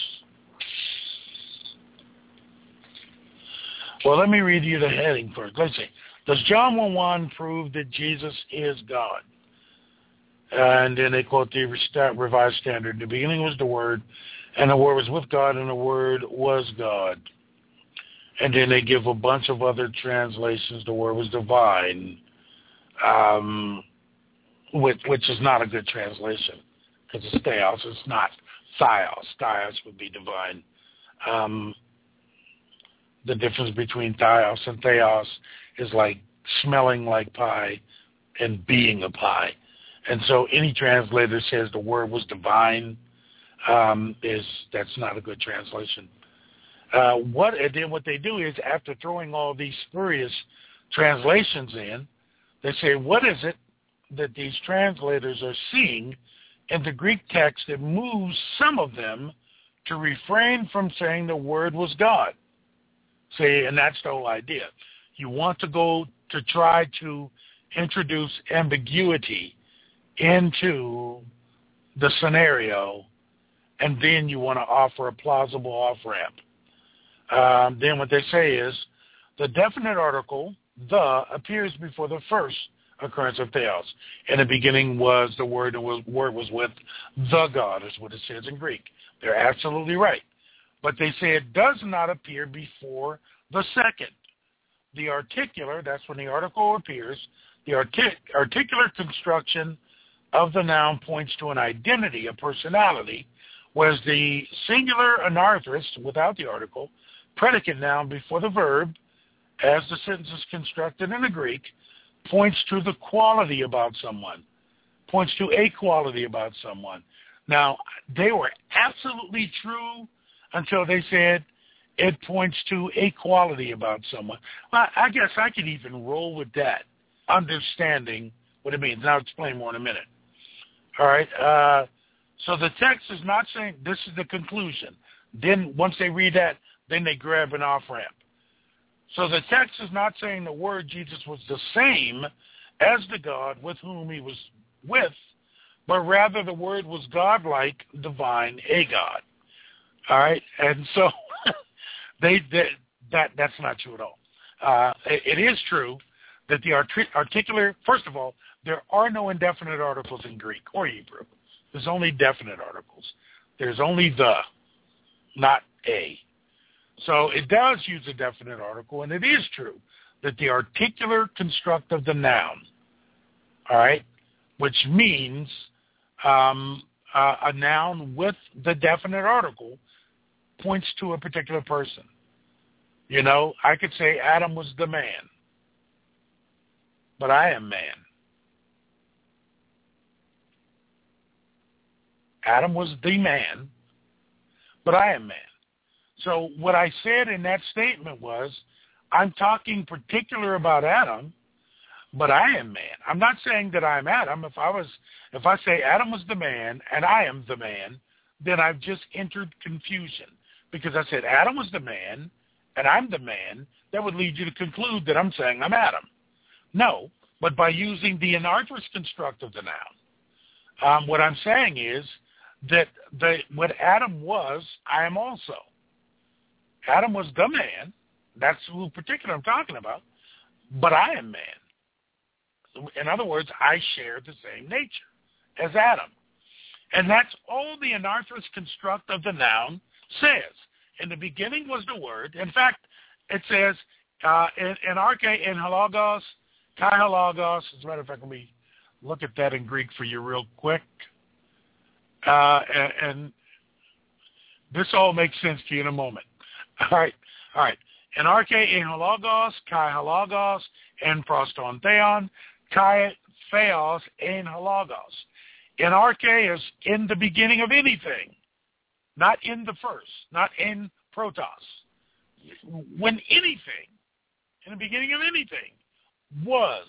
B: well, let me read you the heading first. Let's see. Does John one one prove that Jesus is God? And then they quote the Revised Standard. In the beginning was the Word, and the Word was with God, and the Word was God. And then they give a bunch of other translations. The Word was divine, um, which, which is not a good translation, because it's theos. It's not theos. Theos would be divine. Um, the difference between theos and theos is like smelling like pie and being a pie. And so any translator says the Word was divine, um, is that's not a good translation. Uh, what and then what they do is, after throwing all these spurious translations in, they say, what is it that these translators are seeing in the Greek text that moves some of them to refrain from saying the Word was God? See, and that's the whole idea. You want to go to try to introduce ambiguity into the scenario, and then you want to offer a plausible off-ramp. Um, then what they say is, the definite article, the, appears before the first occurrence of theos. In the beginning was the Word, and the Word was with the God, is what it says in Greek. They're absolutely right. But they say it does not appear before the second. The articular, that's when the article appears, the artic- articular construction of the noun points to an identity, a personality, whereas the singular anarthrist, without the article, predicate noun before the verb, as the sentence is constructed in the Greek, points to the quality about someone, points to a quality about someone. Now, they were absolutely true until they said it points to a quality about someone. Well, I guess I could even roll with that, understanding what it means. And I'll explain more in a minute. All right. Uh, so the text is not saying, this is the conclusion. Then once they read that, then they grab an off-ramp. So the text is not saying the Word Jesus was the same as the God with whom he was with, but rather the Word was godlike, divine, a God. All right? And so they, they that that's not true at all. Uh, it, it is true that the art- articular, first of all, there are no indefinite articles in Greek or Hebrew. There's only definite articles. There's only the, not a. So it does use a definite article, and it is true that the articular construct of the noun, all right, which means um, uh, a noun with the definite article, points to a particular person. You know, I could say Adam was the man, but I am man. Adam was the man, but I am man. So what I said in that statement was, I'm talking particular about Adam, but I am man. I'm not saying that I'm Adam. If I was, if I say Adam was the man and I am the man, then I've just entered confusion, because I said Adam was the man and I'm the man. That would lead you to conclude that I'm saying I'm Adam. No, but by using the inarthrous construct of the noun, um, what I'm saying is that the, what Adam was, I am also. Adam was the man. That's who particular I'm talking about. But I am man. In other words, I share the same nature as Adam. And that's all the inarthrous construct of the noun says. In the beginning was the Word. In fact, it says uh, in, in arche, in halagos, kai halagos. As a matter of fact, let me look at that in Greek for you real quick. Uh, and, and this all makes sense to you in a moment. All right, all right. In arche, in halagos, kai halagos, en proston theon, kai theos, en halagos. In arche is in the beginning of anything, not in the first, not in protos. When anything, in the beginning of anything, was,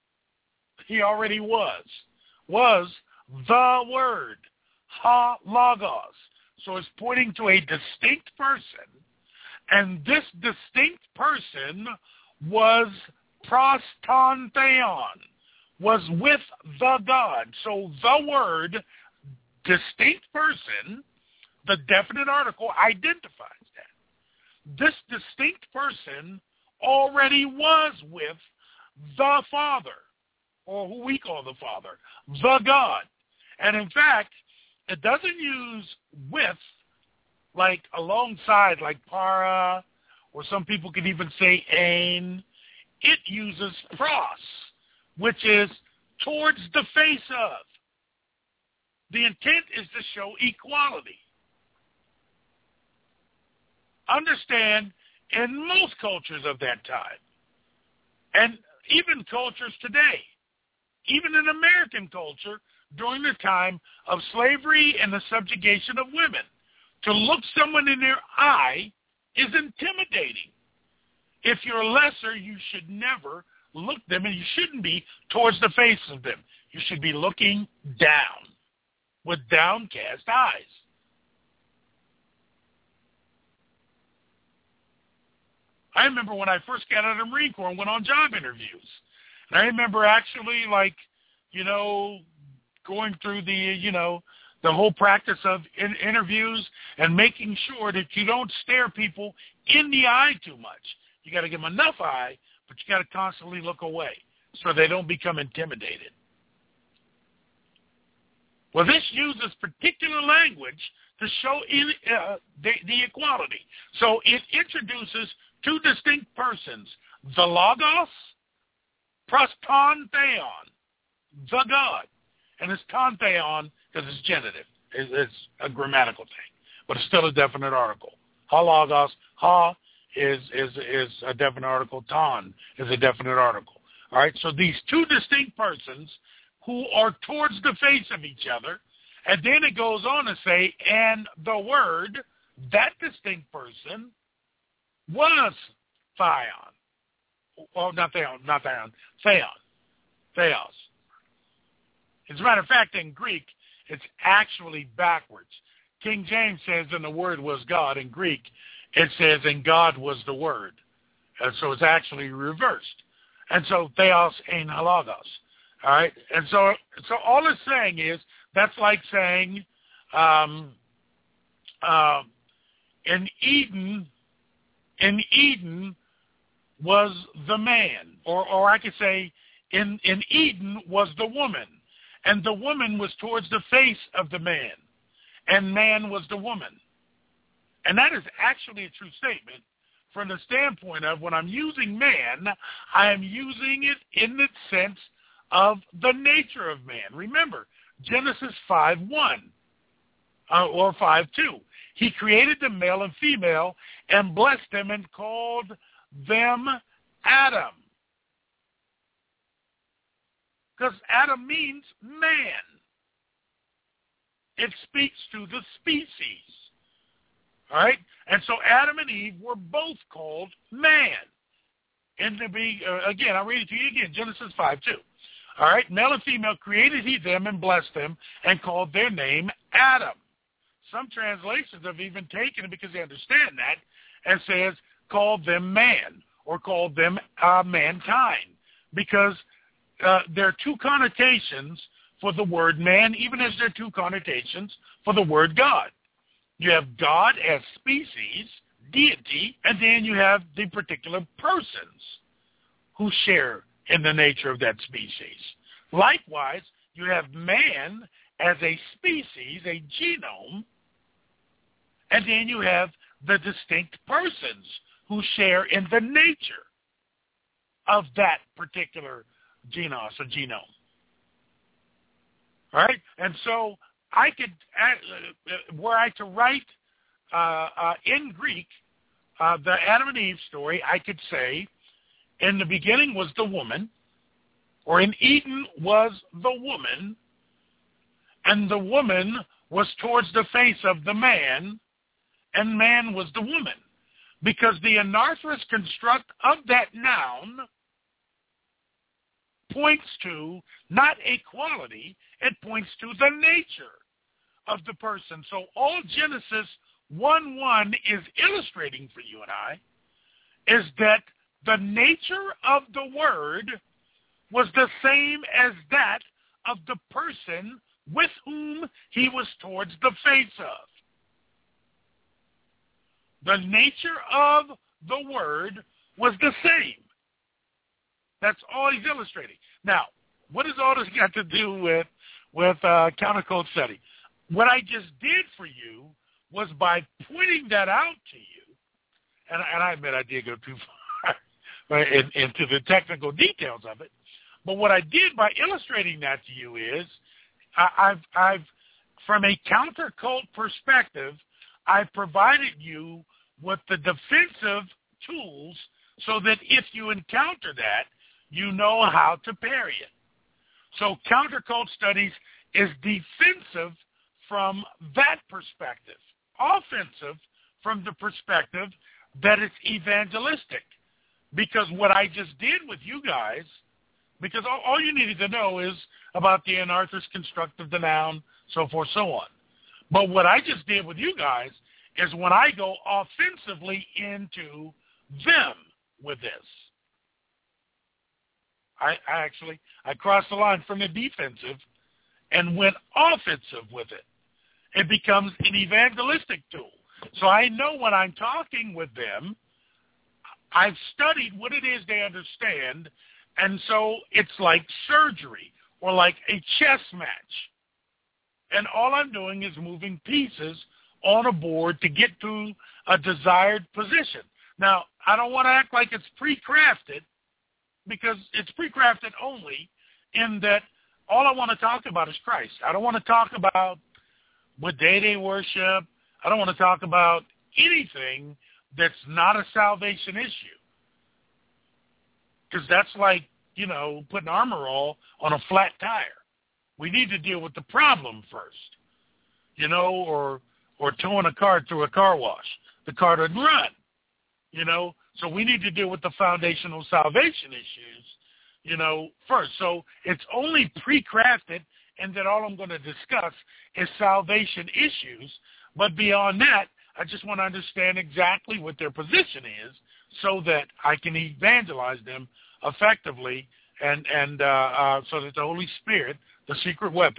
B: he already was, was the Word, ha logos. So it's pointing to a distinct person, and this distinct person was proston theon, was with the God. So the Word, distinct person, the definite article identifies that. This distinct person already was with the Father, or who we call the Father, the God. And in fact, it doesn't use with like alongside, like para, or some people could even say ein. It uses pros, which is towards the face of. The intent is to show equality. Understand, in most cultures of that time, and even cultures today, even in American culture, during the time of slavery and the subjugation of women, to look someone in their eye is intimidating. If you're lesser, you should never look them, and you shouldn't be towards the face of them. You should be looking down with downcast eyes. I remember when I first got out of the Marine Corps and went on job interviews. And I remember actually, like, you know, going through the, you know, the whole practice of in- interviews and making sure that you don't stare people in the eye too much. You got to give them enough eye, but you got to constantly look away so they don't become intimidated. Well, this uses particular language to show in, uh, the, the equality. So it introduces two distinct persons, the Logos, proston theon, the God. And it's ton theon because it's genitive. It's, it's a grammatical thing, but it's still a definite article. Ha logos, ha is, is, is a definite article, ton is a definite article. All right, so these two distinct persons who are towards the face of each other, and then it goes on to say, and the Word, that distinct person, was Theon. Well, not Theon, not Theon, Theon, Theos. As a matter of fact, in Greek, it's actually backwards. King James says, and the Word was God. In Greek, it says, and God was the Word. And so it's actually reversed. And so Theos ein halagos. All right? And so, so all it's saying is That's like saying um, uh, in Eden, in Eden was the man, or or I could say in in Eden was the woman, and the woman was towards the face of the man, and man was the woman. And that is actually a true statement from the standpoint of when I'm using man, I am using it in the sense of the nature of man. Remember, Genesis five one uh, or five two. He created the male and female and blessed them and called them Adam. Because Adam means man. It speaks to the species. All right? And so Adam and Eve were both called man. And to be, uh, again, I'll read it to you again, Genesis five two. All right? Male and female created he them and blessed them and called their name Adam. Some translations have even taken it because they understand that and says called them man or called them uh, mankind, because uh, there are two connotations for the word man, even as there are two connotations for the word God. You have God as species, deity, and then you have the particular persons who share in the nature of that species. Likewise, you have man as a species, a genome, and then you have the distinct persons who share in the nature of that particular genus or genome. All right? And so I could, uh, were I to write uh, uh, in Greek uh, the Adam and Eve story, I could say, in the beginning was the woman, or in Eden was the woman, and the woman was towards the face of the man, and man was the woman. Because the anarthrous construct of that noun points to not a quality, it points to the nature of the person. So all Genesis one one is illustrating for you and I is that the nature of the word was the same as that of the person with whom he was towards the face of. The nature of the word was the same. That's all he's illustrating. Now, what does all this got to do with, with uh, counter code study? What I just did for you was by pointing that out to you, and, and I admit I did go too far in, into the technical details of it, but what I did by illustrating that to you is I, I've, I've, from a counter cult perspective, I provided you with the defensive tools so that if you encounter that, you know how to parry it. So counter cult studies is defensive from that perspective, offensive from the perspective that it's evangelistic. Because what I just did with you guys, because all, all you needed to know is about the anarthrous construct of the noun, so forth, so on. But what I just did with you guys is when I go offensively into them with this. I, I actually, I crossed the line from the defensive and went offensive with it. It becomes an evangelistic tool. So I know when I'm talking with them, I've studied what it is they understand, and so it's like surgery or like a chess match. And all I'm doing is moving pieces on a board to get to a desired position. Now, I don't want to act like it's pre-crafted, because it's pre-crafted only in that all I want to talk about is Christ. I don't want to talk about what day they worship. I don't want to talk about anything that's not a salvation issue. Because that's like, you know, putting armor all on a flat tire. We need to deal with the problem first, you know, or or towing a car through a car wash. The car doesn't run, you know. So we need to deal with the foundational salvation issues, you know, first. So it's only pre-crafted, and that all I'm going to discuss is salvation issues. But beyond that, I just want to understand exactly what their position is so that I can evangelize them effectively, and, and uh, uh, so that the Holy Spirit, the secret weapon,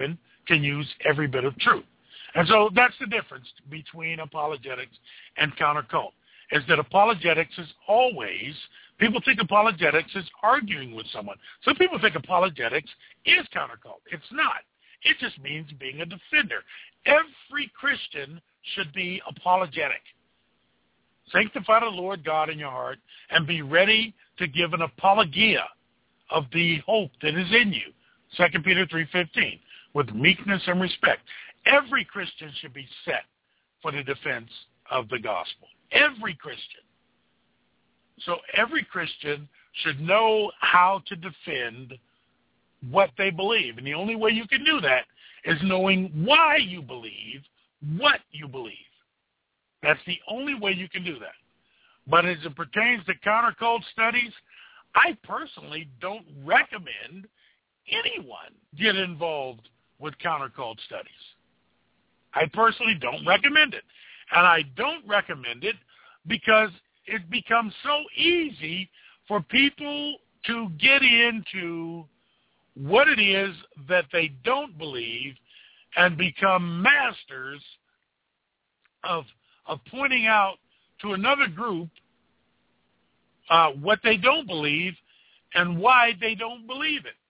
B: can use every bit of truth. And so that's the difference between apologetics and counter-cult, is that apologetics is always, people think apologetics is arguing with someone. Some people think apologetics is counter-cult. It's not. It just means being a defender. Every Christian should be apologetic. Sanctify the Lord God in your heart and be ready to give an apologia of the hope that is in you. Second Peter three fifteen, with meekness and respect. Every Christian should be set for the defense of the gospel. Every Christian. So every Christian should know how to defend what they believe. And the only way you can do that is knowing why you believe what you believe. That's the only way you can do that. But as it pertains to counter-cult studies, I personally don't recommend anyone get involved with counter-cult studies. I personally don't recommend it. And I don't recommend it because it becomes so easy for people to get into what it is that they don't believe and become masters of of pointing out to another group uh, what they don't believe and why they don't believe it.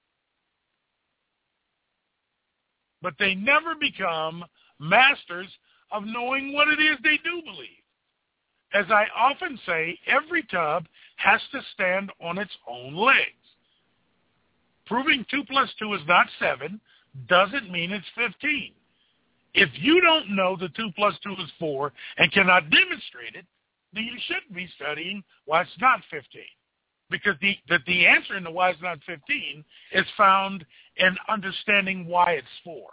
B: But they never become masters of knowing what it is they do believe. As I often say, every tub has to stand on its own legs. Proving two plus two is not seven doesn't mean it's fifteen. If you don't know that two plus two is four and cannot demonstrate it, then you shouldn't be studying why it's not fifteen. Because the, the, the answer in the why it's not fifteen is found in understanding why it's four.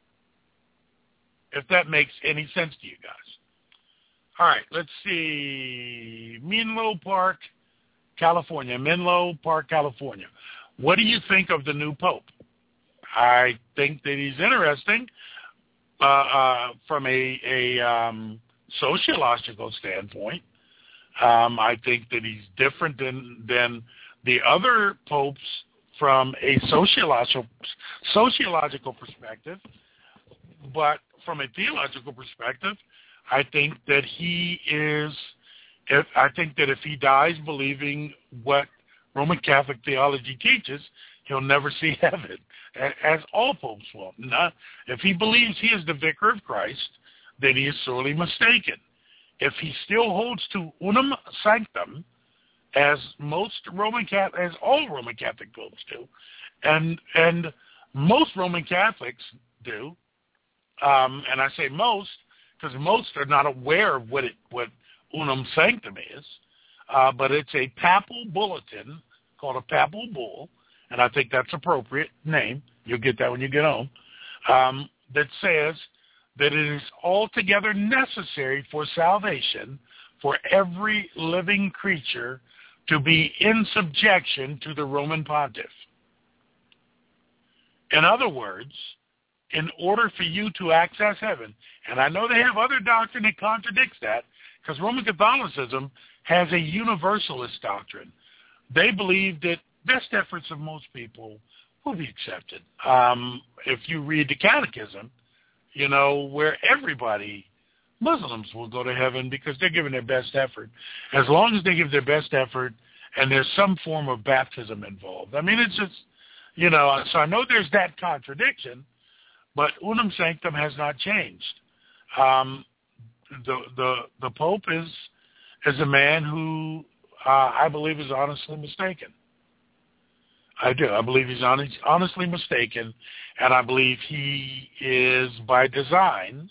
B: If that makes any sense to you guys. All right, let's see. Menlo Park, California. Menlo Park, California. What do you think of the new Pope? I think that he's interesting. Uh, uh, from a, a um, sociological standpoint, um, I think that he's different than than the other popes from a sociological sociological perspective. But from a theological perspective, I think that he is. If, I think that if he dies believing what Roman Catholic theology teaches, he'll never see heaven, as all popes will. Not, if he believes he is the vicar of Christ, then he is sorely mistaken. If he still holds to unum sanctum, as most Roman Catholic, as all Roman Catholic popes do, and and most Roman Catholics do, um, and I say most because most are not aware of what it what unum sanctum is, uh, but it's a papal bulletin called a papal bull. And I think that's appropriate name. You'll get that when you get home. Um, that says that it is altogether necessary for salvation for every living creature to be in subjection to the Roman pontiff. In other words, in order for you to access heaven, and I know they have other doctrine that contradicts that, because Roman Catholicism has a universalist doctrine. They believe that best efforts of most people will be accepted. Um, if you read the Catechism, you know, where everybody, Muslims will go to heaven because they're giving their best effort. As long as they give their best effort and there's some form of baptism involved. I mean, it's just, you know, so I know there's that contradiction, but unum sanctum has not changed. Um, the, the, the Pope is, is a man who uh, I believe is honestly mistaken. I do. I believe he's honest, honestly mistaken, and I believe he is by design.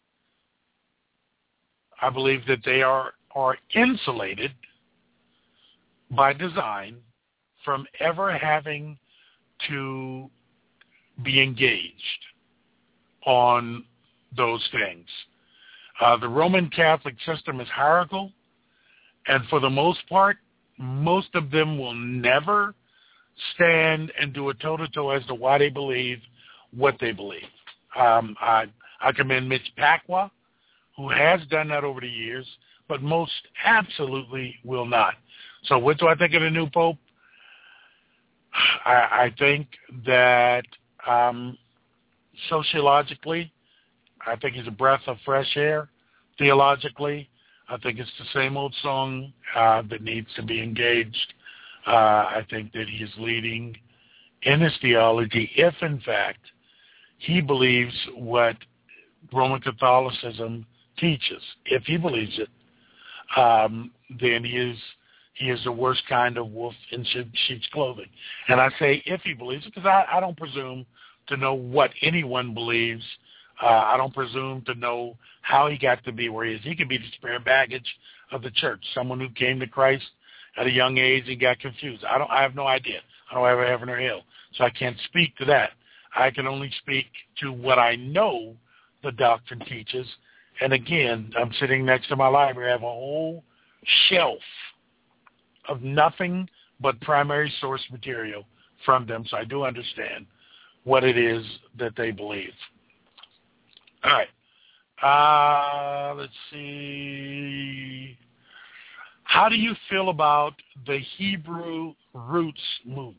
B: I believe that they are, are insulated by design from ever having to be engaged on those things. Uh, the Roman Catholic system is hierarchical, and for the most part, most of them will never stand and do a toe-to-toe as to why they believe what they believe. Um, I, I commend Mitch Pacwa, who has done that over the years, but most absolutely will not. So what do I think of the new Pope? I, I think that um, sociologically, I think he's a breath of fresh air. Theologically, I think it's the same old song uh, that needs to be engaged. Uh, I think that he is leading in his theology if, in fact, he believes what Roman Catholicism teaches. If he believes it, um, then he is he is the worst kind of wolf in sheep's clothing. And I say if he believes it because I, I don't presume to know what anyone believes. Uh, I don't presume to know how he got to be where he is. He could be the spare baggage of the church, someone who came to Christ at a young age and got confused. I don't. I have no idea. I don't have heaven or hell, so I can't speak to that. I can only speak to what I know the doctrine teaches. And again, I'm sitting next to my library. I have a whole shelf of nothing but primary source material from them, so I do understand what it is that they believe. All right. Uh, let's see. How do you feel about the Hebrew Roots movement?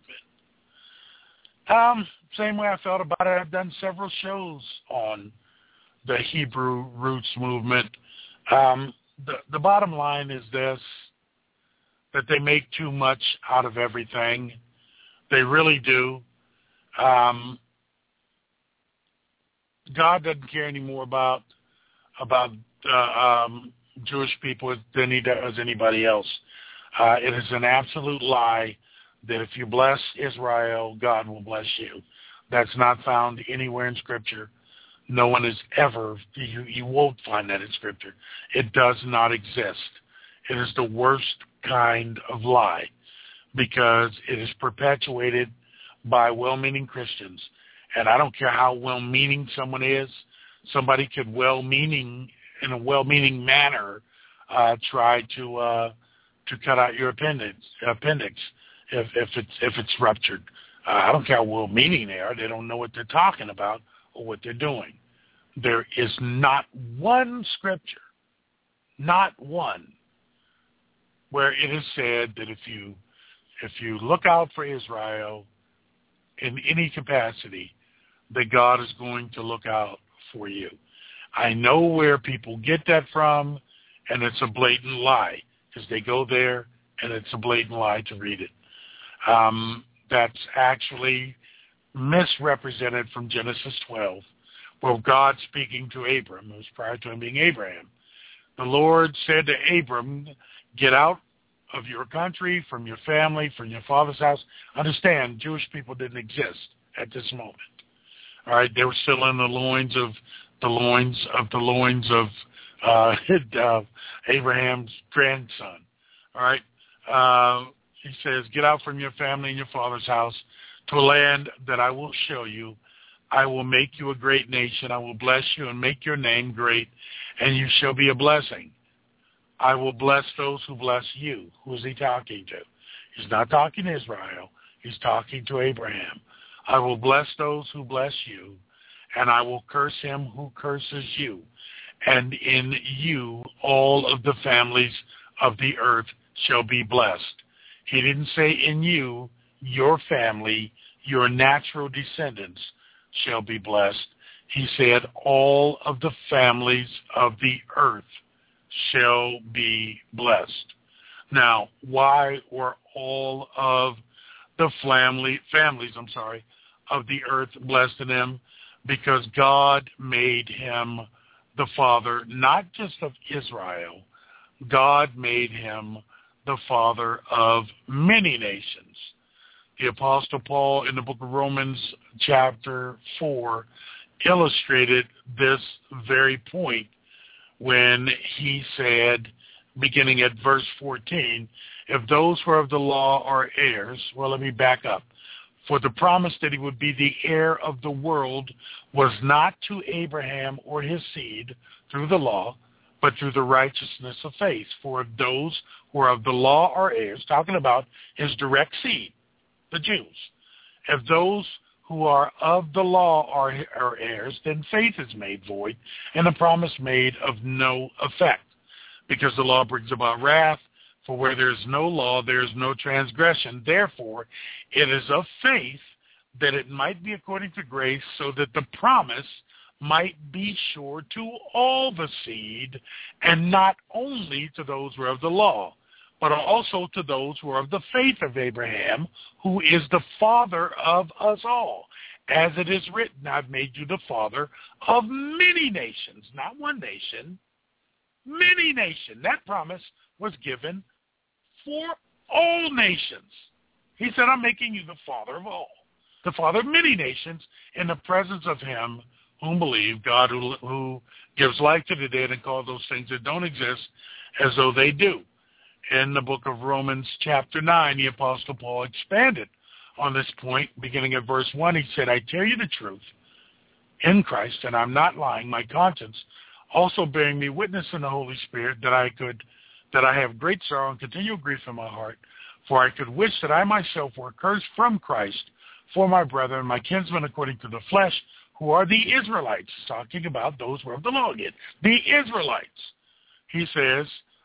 B: Um, same way I felt about it. I've done several shows on the Hebrew Roots movement. Um, the, the bottom line is this, that they make too much out of everything. They really do. Um, God doesn't care anymore about about uh, um, Jewish people than he does anybody else. Uh, it is an absolute lie that if you bless Israel, God will bless you. That's not found anywhere in Scripture. No one has ever, you, you won't find that in Scripture. It does not exist. It is the worst kind of lie because it is perpetuated by well-meaning Christians. And I don't care how well-meaning someone is, somebody could well-meaning, in a well-meaning manner, uh, try to uh, to cut out your appendix, appendix if, if it's if it's ruptured. Uh, I don't care how well-meaning they are; they don't know what they're talking about or what they're doing. There is not one scripture, not one, where it is said that if you if you look out for Israel in any capacity, that God is going to look out for you. I know where people get that from, and it's a blatant lie, because they go there, and it's a blatant lie to read it. Um, that's actually misrepresented from Genesis twelve, where God speaking to Abram, it was prior to him being Abraham. The Lord said to Abram, get out of your country, from your family, from your father's house. Understand, Jewish people didn't exist at this moment. All right, they were still in the loins of the loins of the loins of uh, uh, Abraham's grandson. All right, uh, he says, get out from your family and your father's house to a land that I will show you. I will make you a great nation. I will bless you and make your name great, and you shall be a blessing. I will bless those who bless you. Who is he talking to? He's not talking to Israel. He's talking to Abraham. I will bless those who bless you, and I will curse him who curses you. And in you all of the families of the earth shall be blessed. He didn't say in you, your family, your natural descendants shall be blessed. He said all of the families of the earth shall be blessed. Now, why were all of the family families, I'm sorry, of the earth blessed in him? Because God made him the father, not just of Israel. God made him the father of many nations. The Apostle Paul in the book of Romans chapter four illustrated this very point when he said, beginning at verse fourteen, if those who are of the law are heirs, well, let me back up. For the promise that he would be the heir of the world was not to Abraham or his seed through the law, but through the righteousness of faith. For if those who are of the law are heirs, talking about his direct seed, the Jews, if those who are of the law are, are heirs, then faith is made void, and the promise made of no effect. Because the law brings about wrath, for where there is no law, there is no transgression. Therefore, it is of faith that it might be according to grace, so that the promise might be sure to all the seed, and not only to those who are of the law, but also to those who are of the faith of Abraham, who is the father of us all. As it is written, I've made you the father of many nations, not one nation, many nations. That promise was given for all nations. He said, I'm making you the father of all, the father of many nations, in the presence of him whom believe, God who, who gives life to the dead and calls those things that don't exist as though they do. In the book of Romans chapter nine, the Apostle Paul expanded on this point, beginning at verse one. He said, I tell you the truth in Christ, and I'm not lying, my conscience also bearing me witness in the Holy Spirit, that I could, that I have great sorrow and continual grief in my heart, for I could wish that I myself were cursed from Christ for my brethren, my kinsmen according to the flesh, who are the Israelites, talking about those who are of the law again, the Israelites. He says,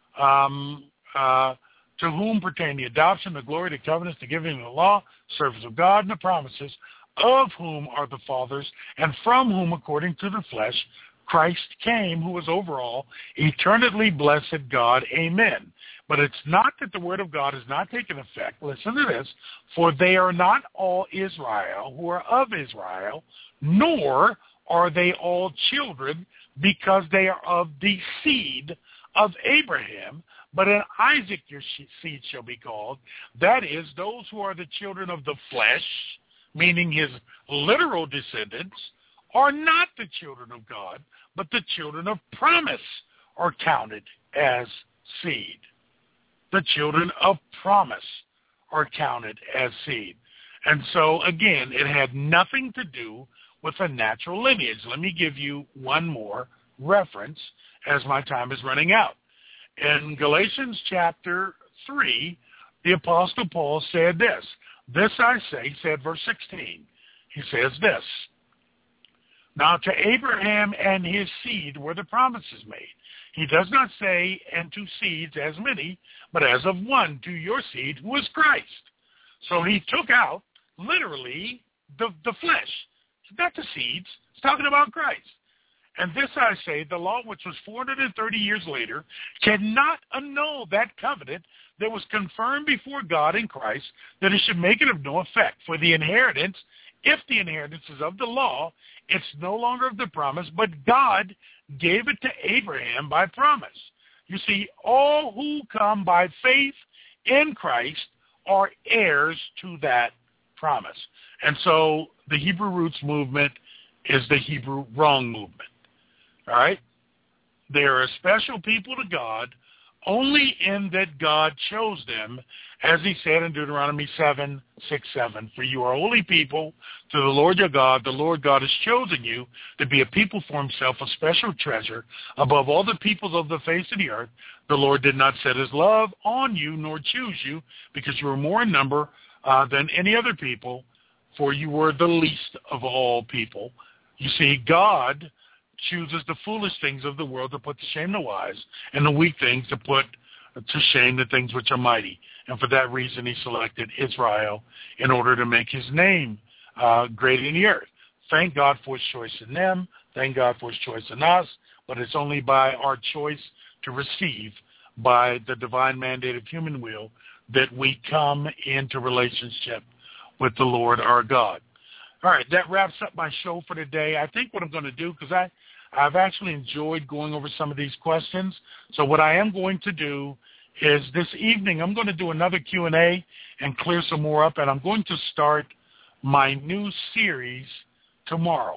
B: um, uh, to whom pertain the adoption, the glory, the covenants, the giving of the law, service of God, and the promises, of whom are the fathers, and from whom, according to the flesh, Christ came, who is over all, eternally blessed God. Amen. But it's not that the word of God has not taken effect. Listen to this. For they are not all Israel who are of Israel, nor are they all children, because they are of the seed of Abraham. But in Isaac your seed shall be called. That is, those who are the children of the flesh, meaning his literal descendants, are not the children of God, but the children of promise are counted as seed. The children of promise are counted as seed. And so, again, it had nothing to do with a natural lineage. Let me give you one more reference as my time is running out. In Galatians chapter three, the Apostle Paul said this. This I say, he said, verse sixteen, he says this. Now to Abraham and his seed were the promises made. He does not say, and to seeds as many, but as of one, to your seed, who is Christ. So he took out, literally, the, the flesh. Not the seeds. It's talking about Christ. And this I say, the law which was four hundred thirty years later cannot annul that covenant that was confirmed before God in Christ, that it should make it of no effect. For the inheritance, if the inheritance is of the law, it's no longer of the promise, but God gave it to Abraham by promise. You see, all who come by faith in Christ are heirs to that promise. And so the Hebrew roots movement is the Hebrew wrong movement. All right? They are a special people to God only in that God chose them, as he said in Deuteronomy seven, six, seven, for you are holy people to the Lord your God. The Lord God has chosen you to be a people for himself, a special treasure above all the peoples of the face of the earth. The Lord did not set his love on you nor choose you because you were more in number uh, than any other people, for you were the least of all people. You see, God chooses the foolish things of the world to put to shame the wise, and the weak things to put to shame the things which are mighty. And for that reason, he selected Israel in order to make his name uh, great in the earth. Thank God for his choice in them. Thank God for his choice in us. But it's only by our choice to receive, by the divine mandate of human will, that we come into relationship with the Lord our God. All right, that wraps up my show for today. I think what I'm going to do, because I, I've actually enjoyed going over some of these questions, so what I am going to do is this evening I'm going to do another Q and A and clear some more up, and I'm going to start my new series tomorrow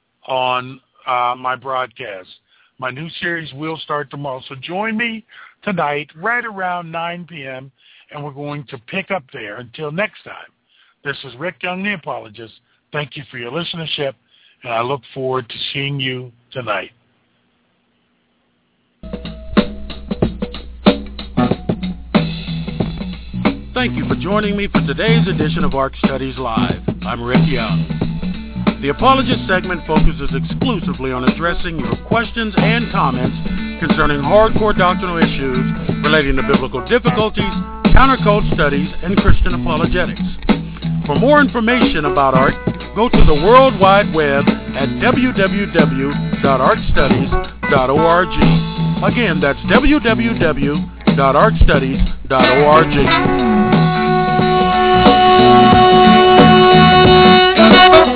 B: on uh, my broadcast. My new series will start tomorrow, so join me tonight right around nine p.m., and we're going to pick up there. Until next time, this is Rick Young, the Apologist. Thank you for your listenership, and I look forward to seeing you tonight.
C: Thank you for joining me for today's edition of Ark Studies Live. I'm Rick Young. The Apologist segment focuses exclusively on addressing your questions and comments concerning hardcore doctrinal issues relating to biblical difficulties, countercult studies, and Christian apologetics. For more information about art, go to the World Wide Web at w w w dot art studies dot org. Again, that's w w w dot art studies dot org.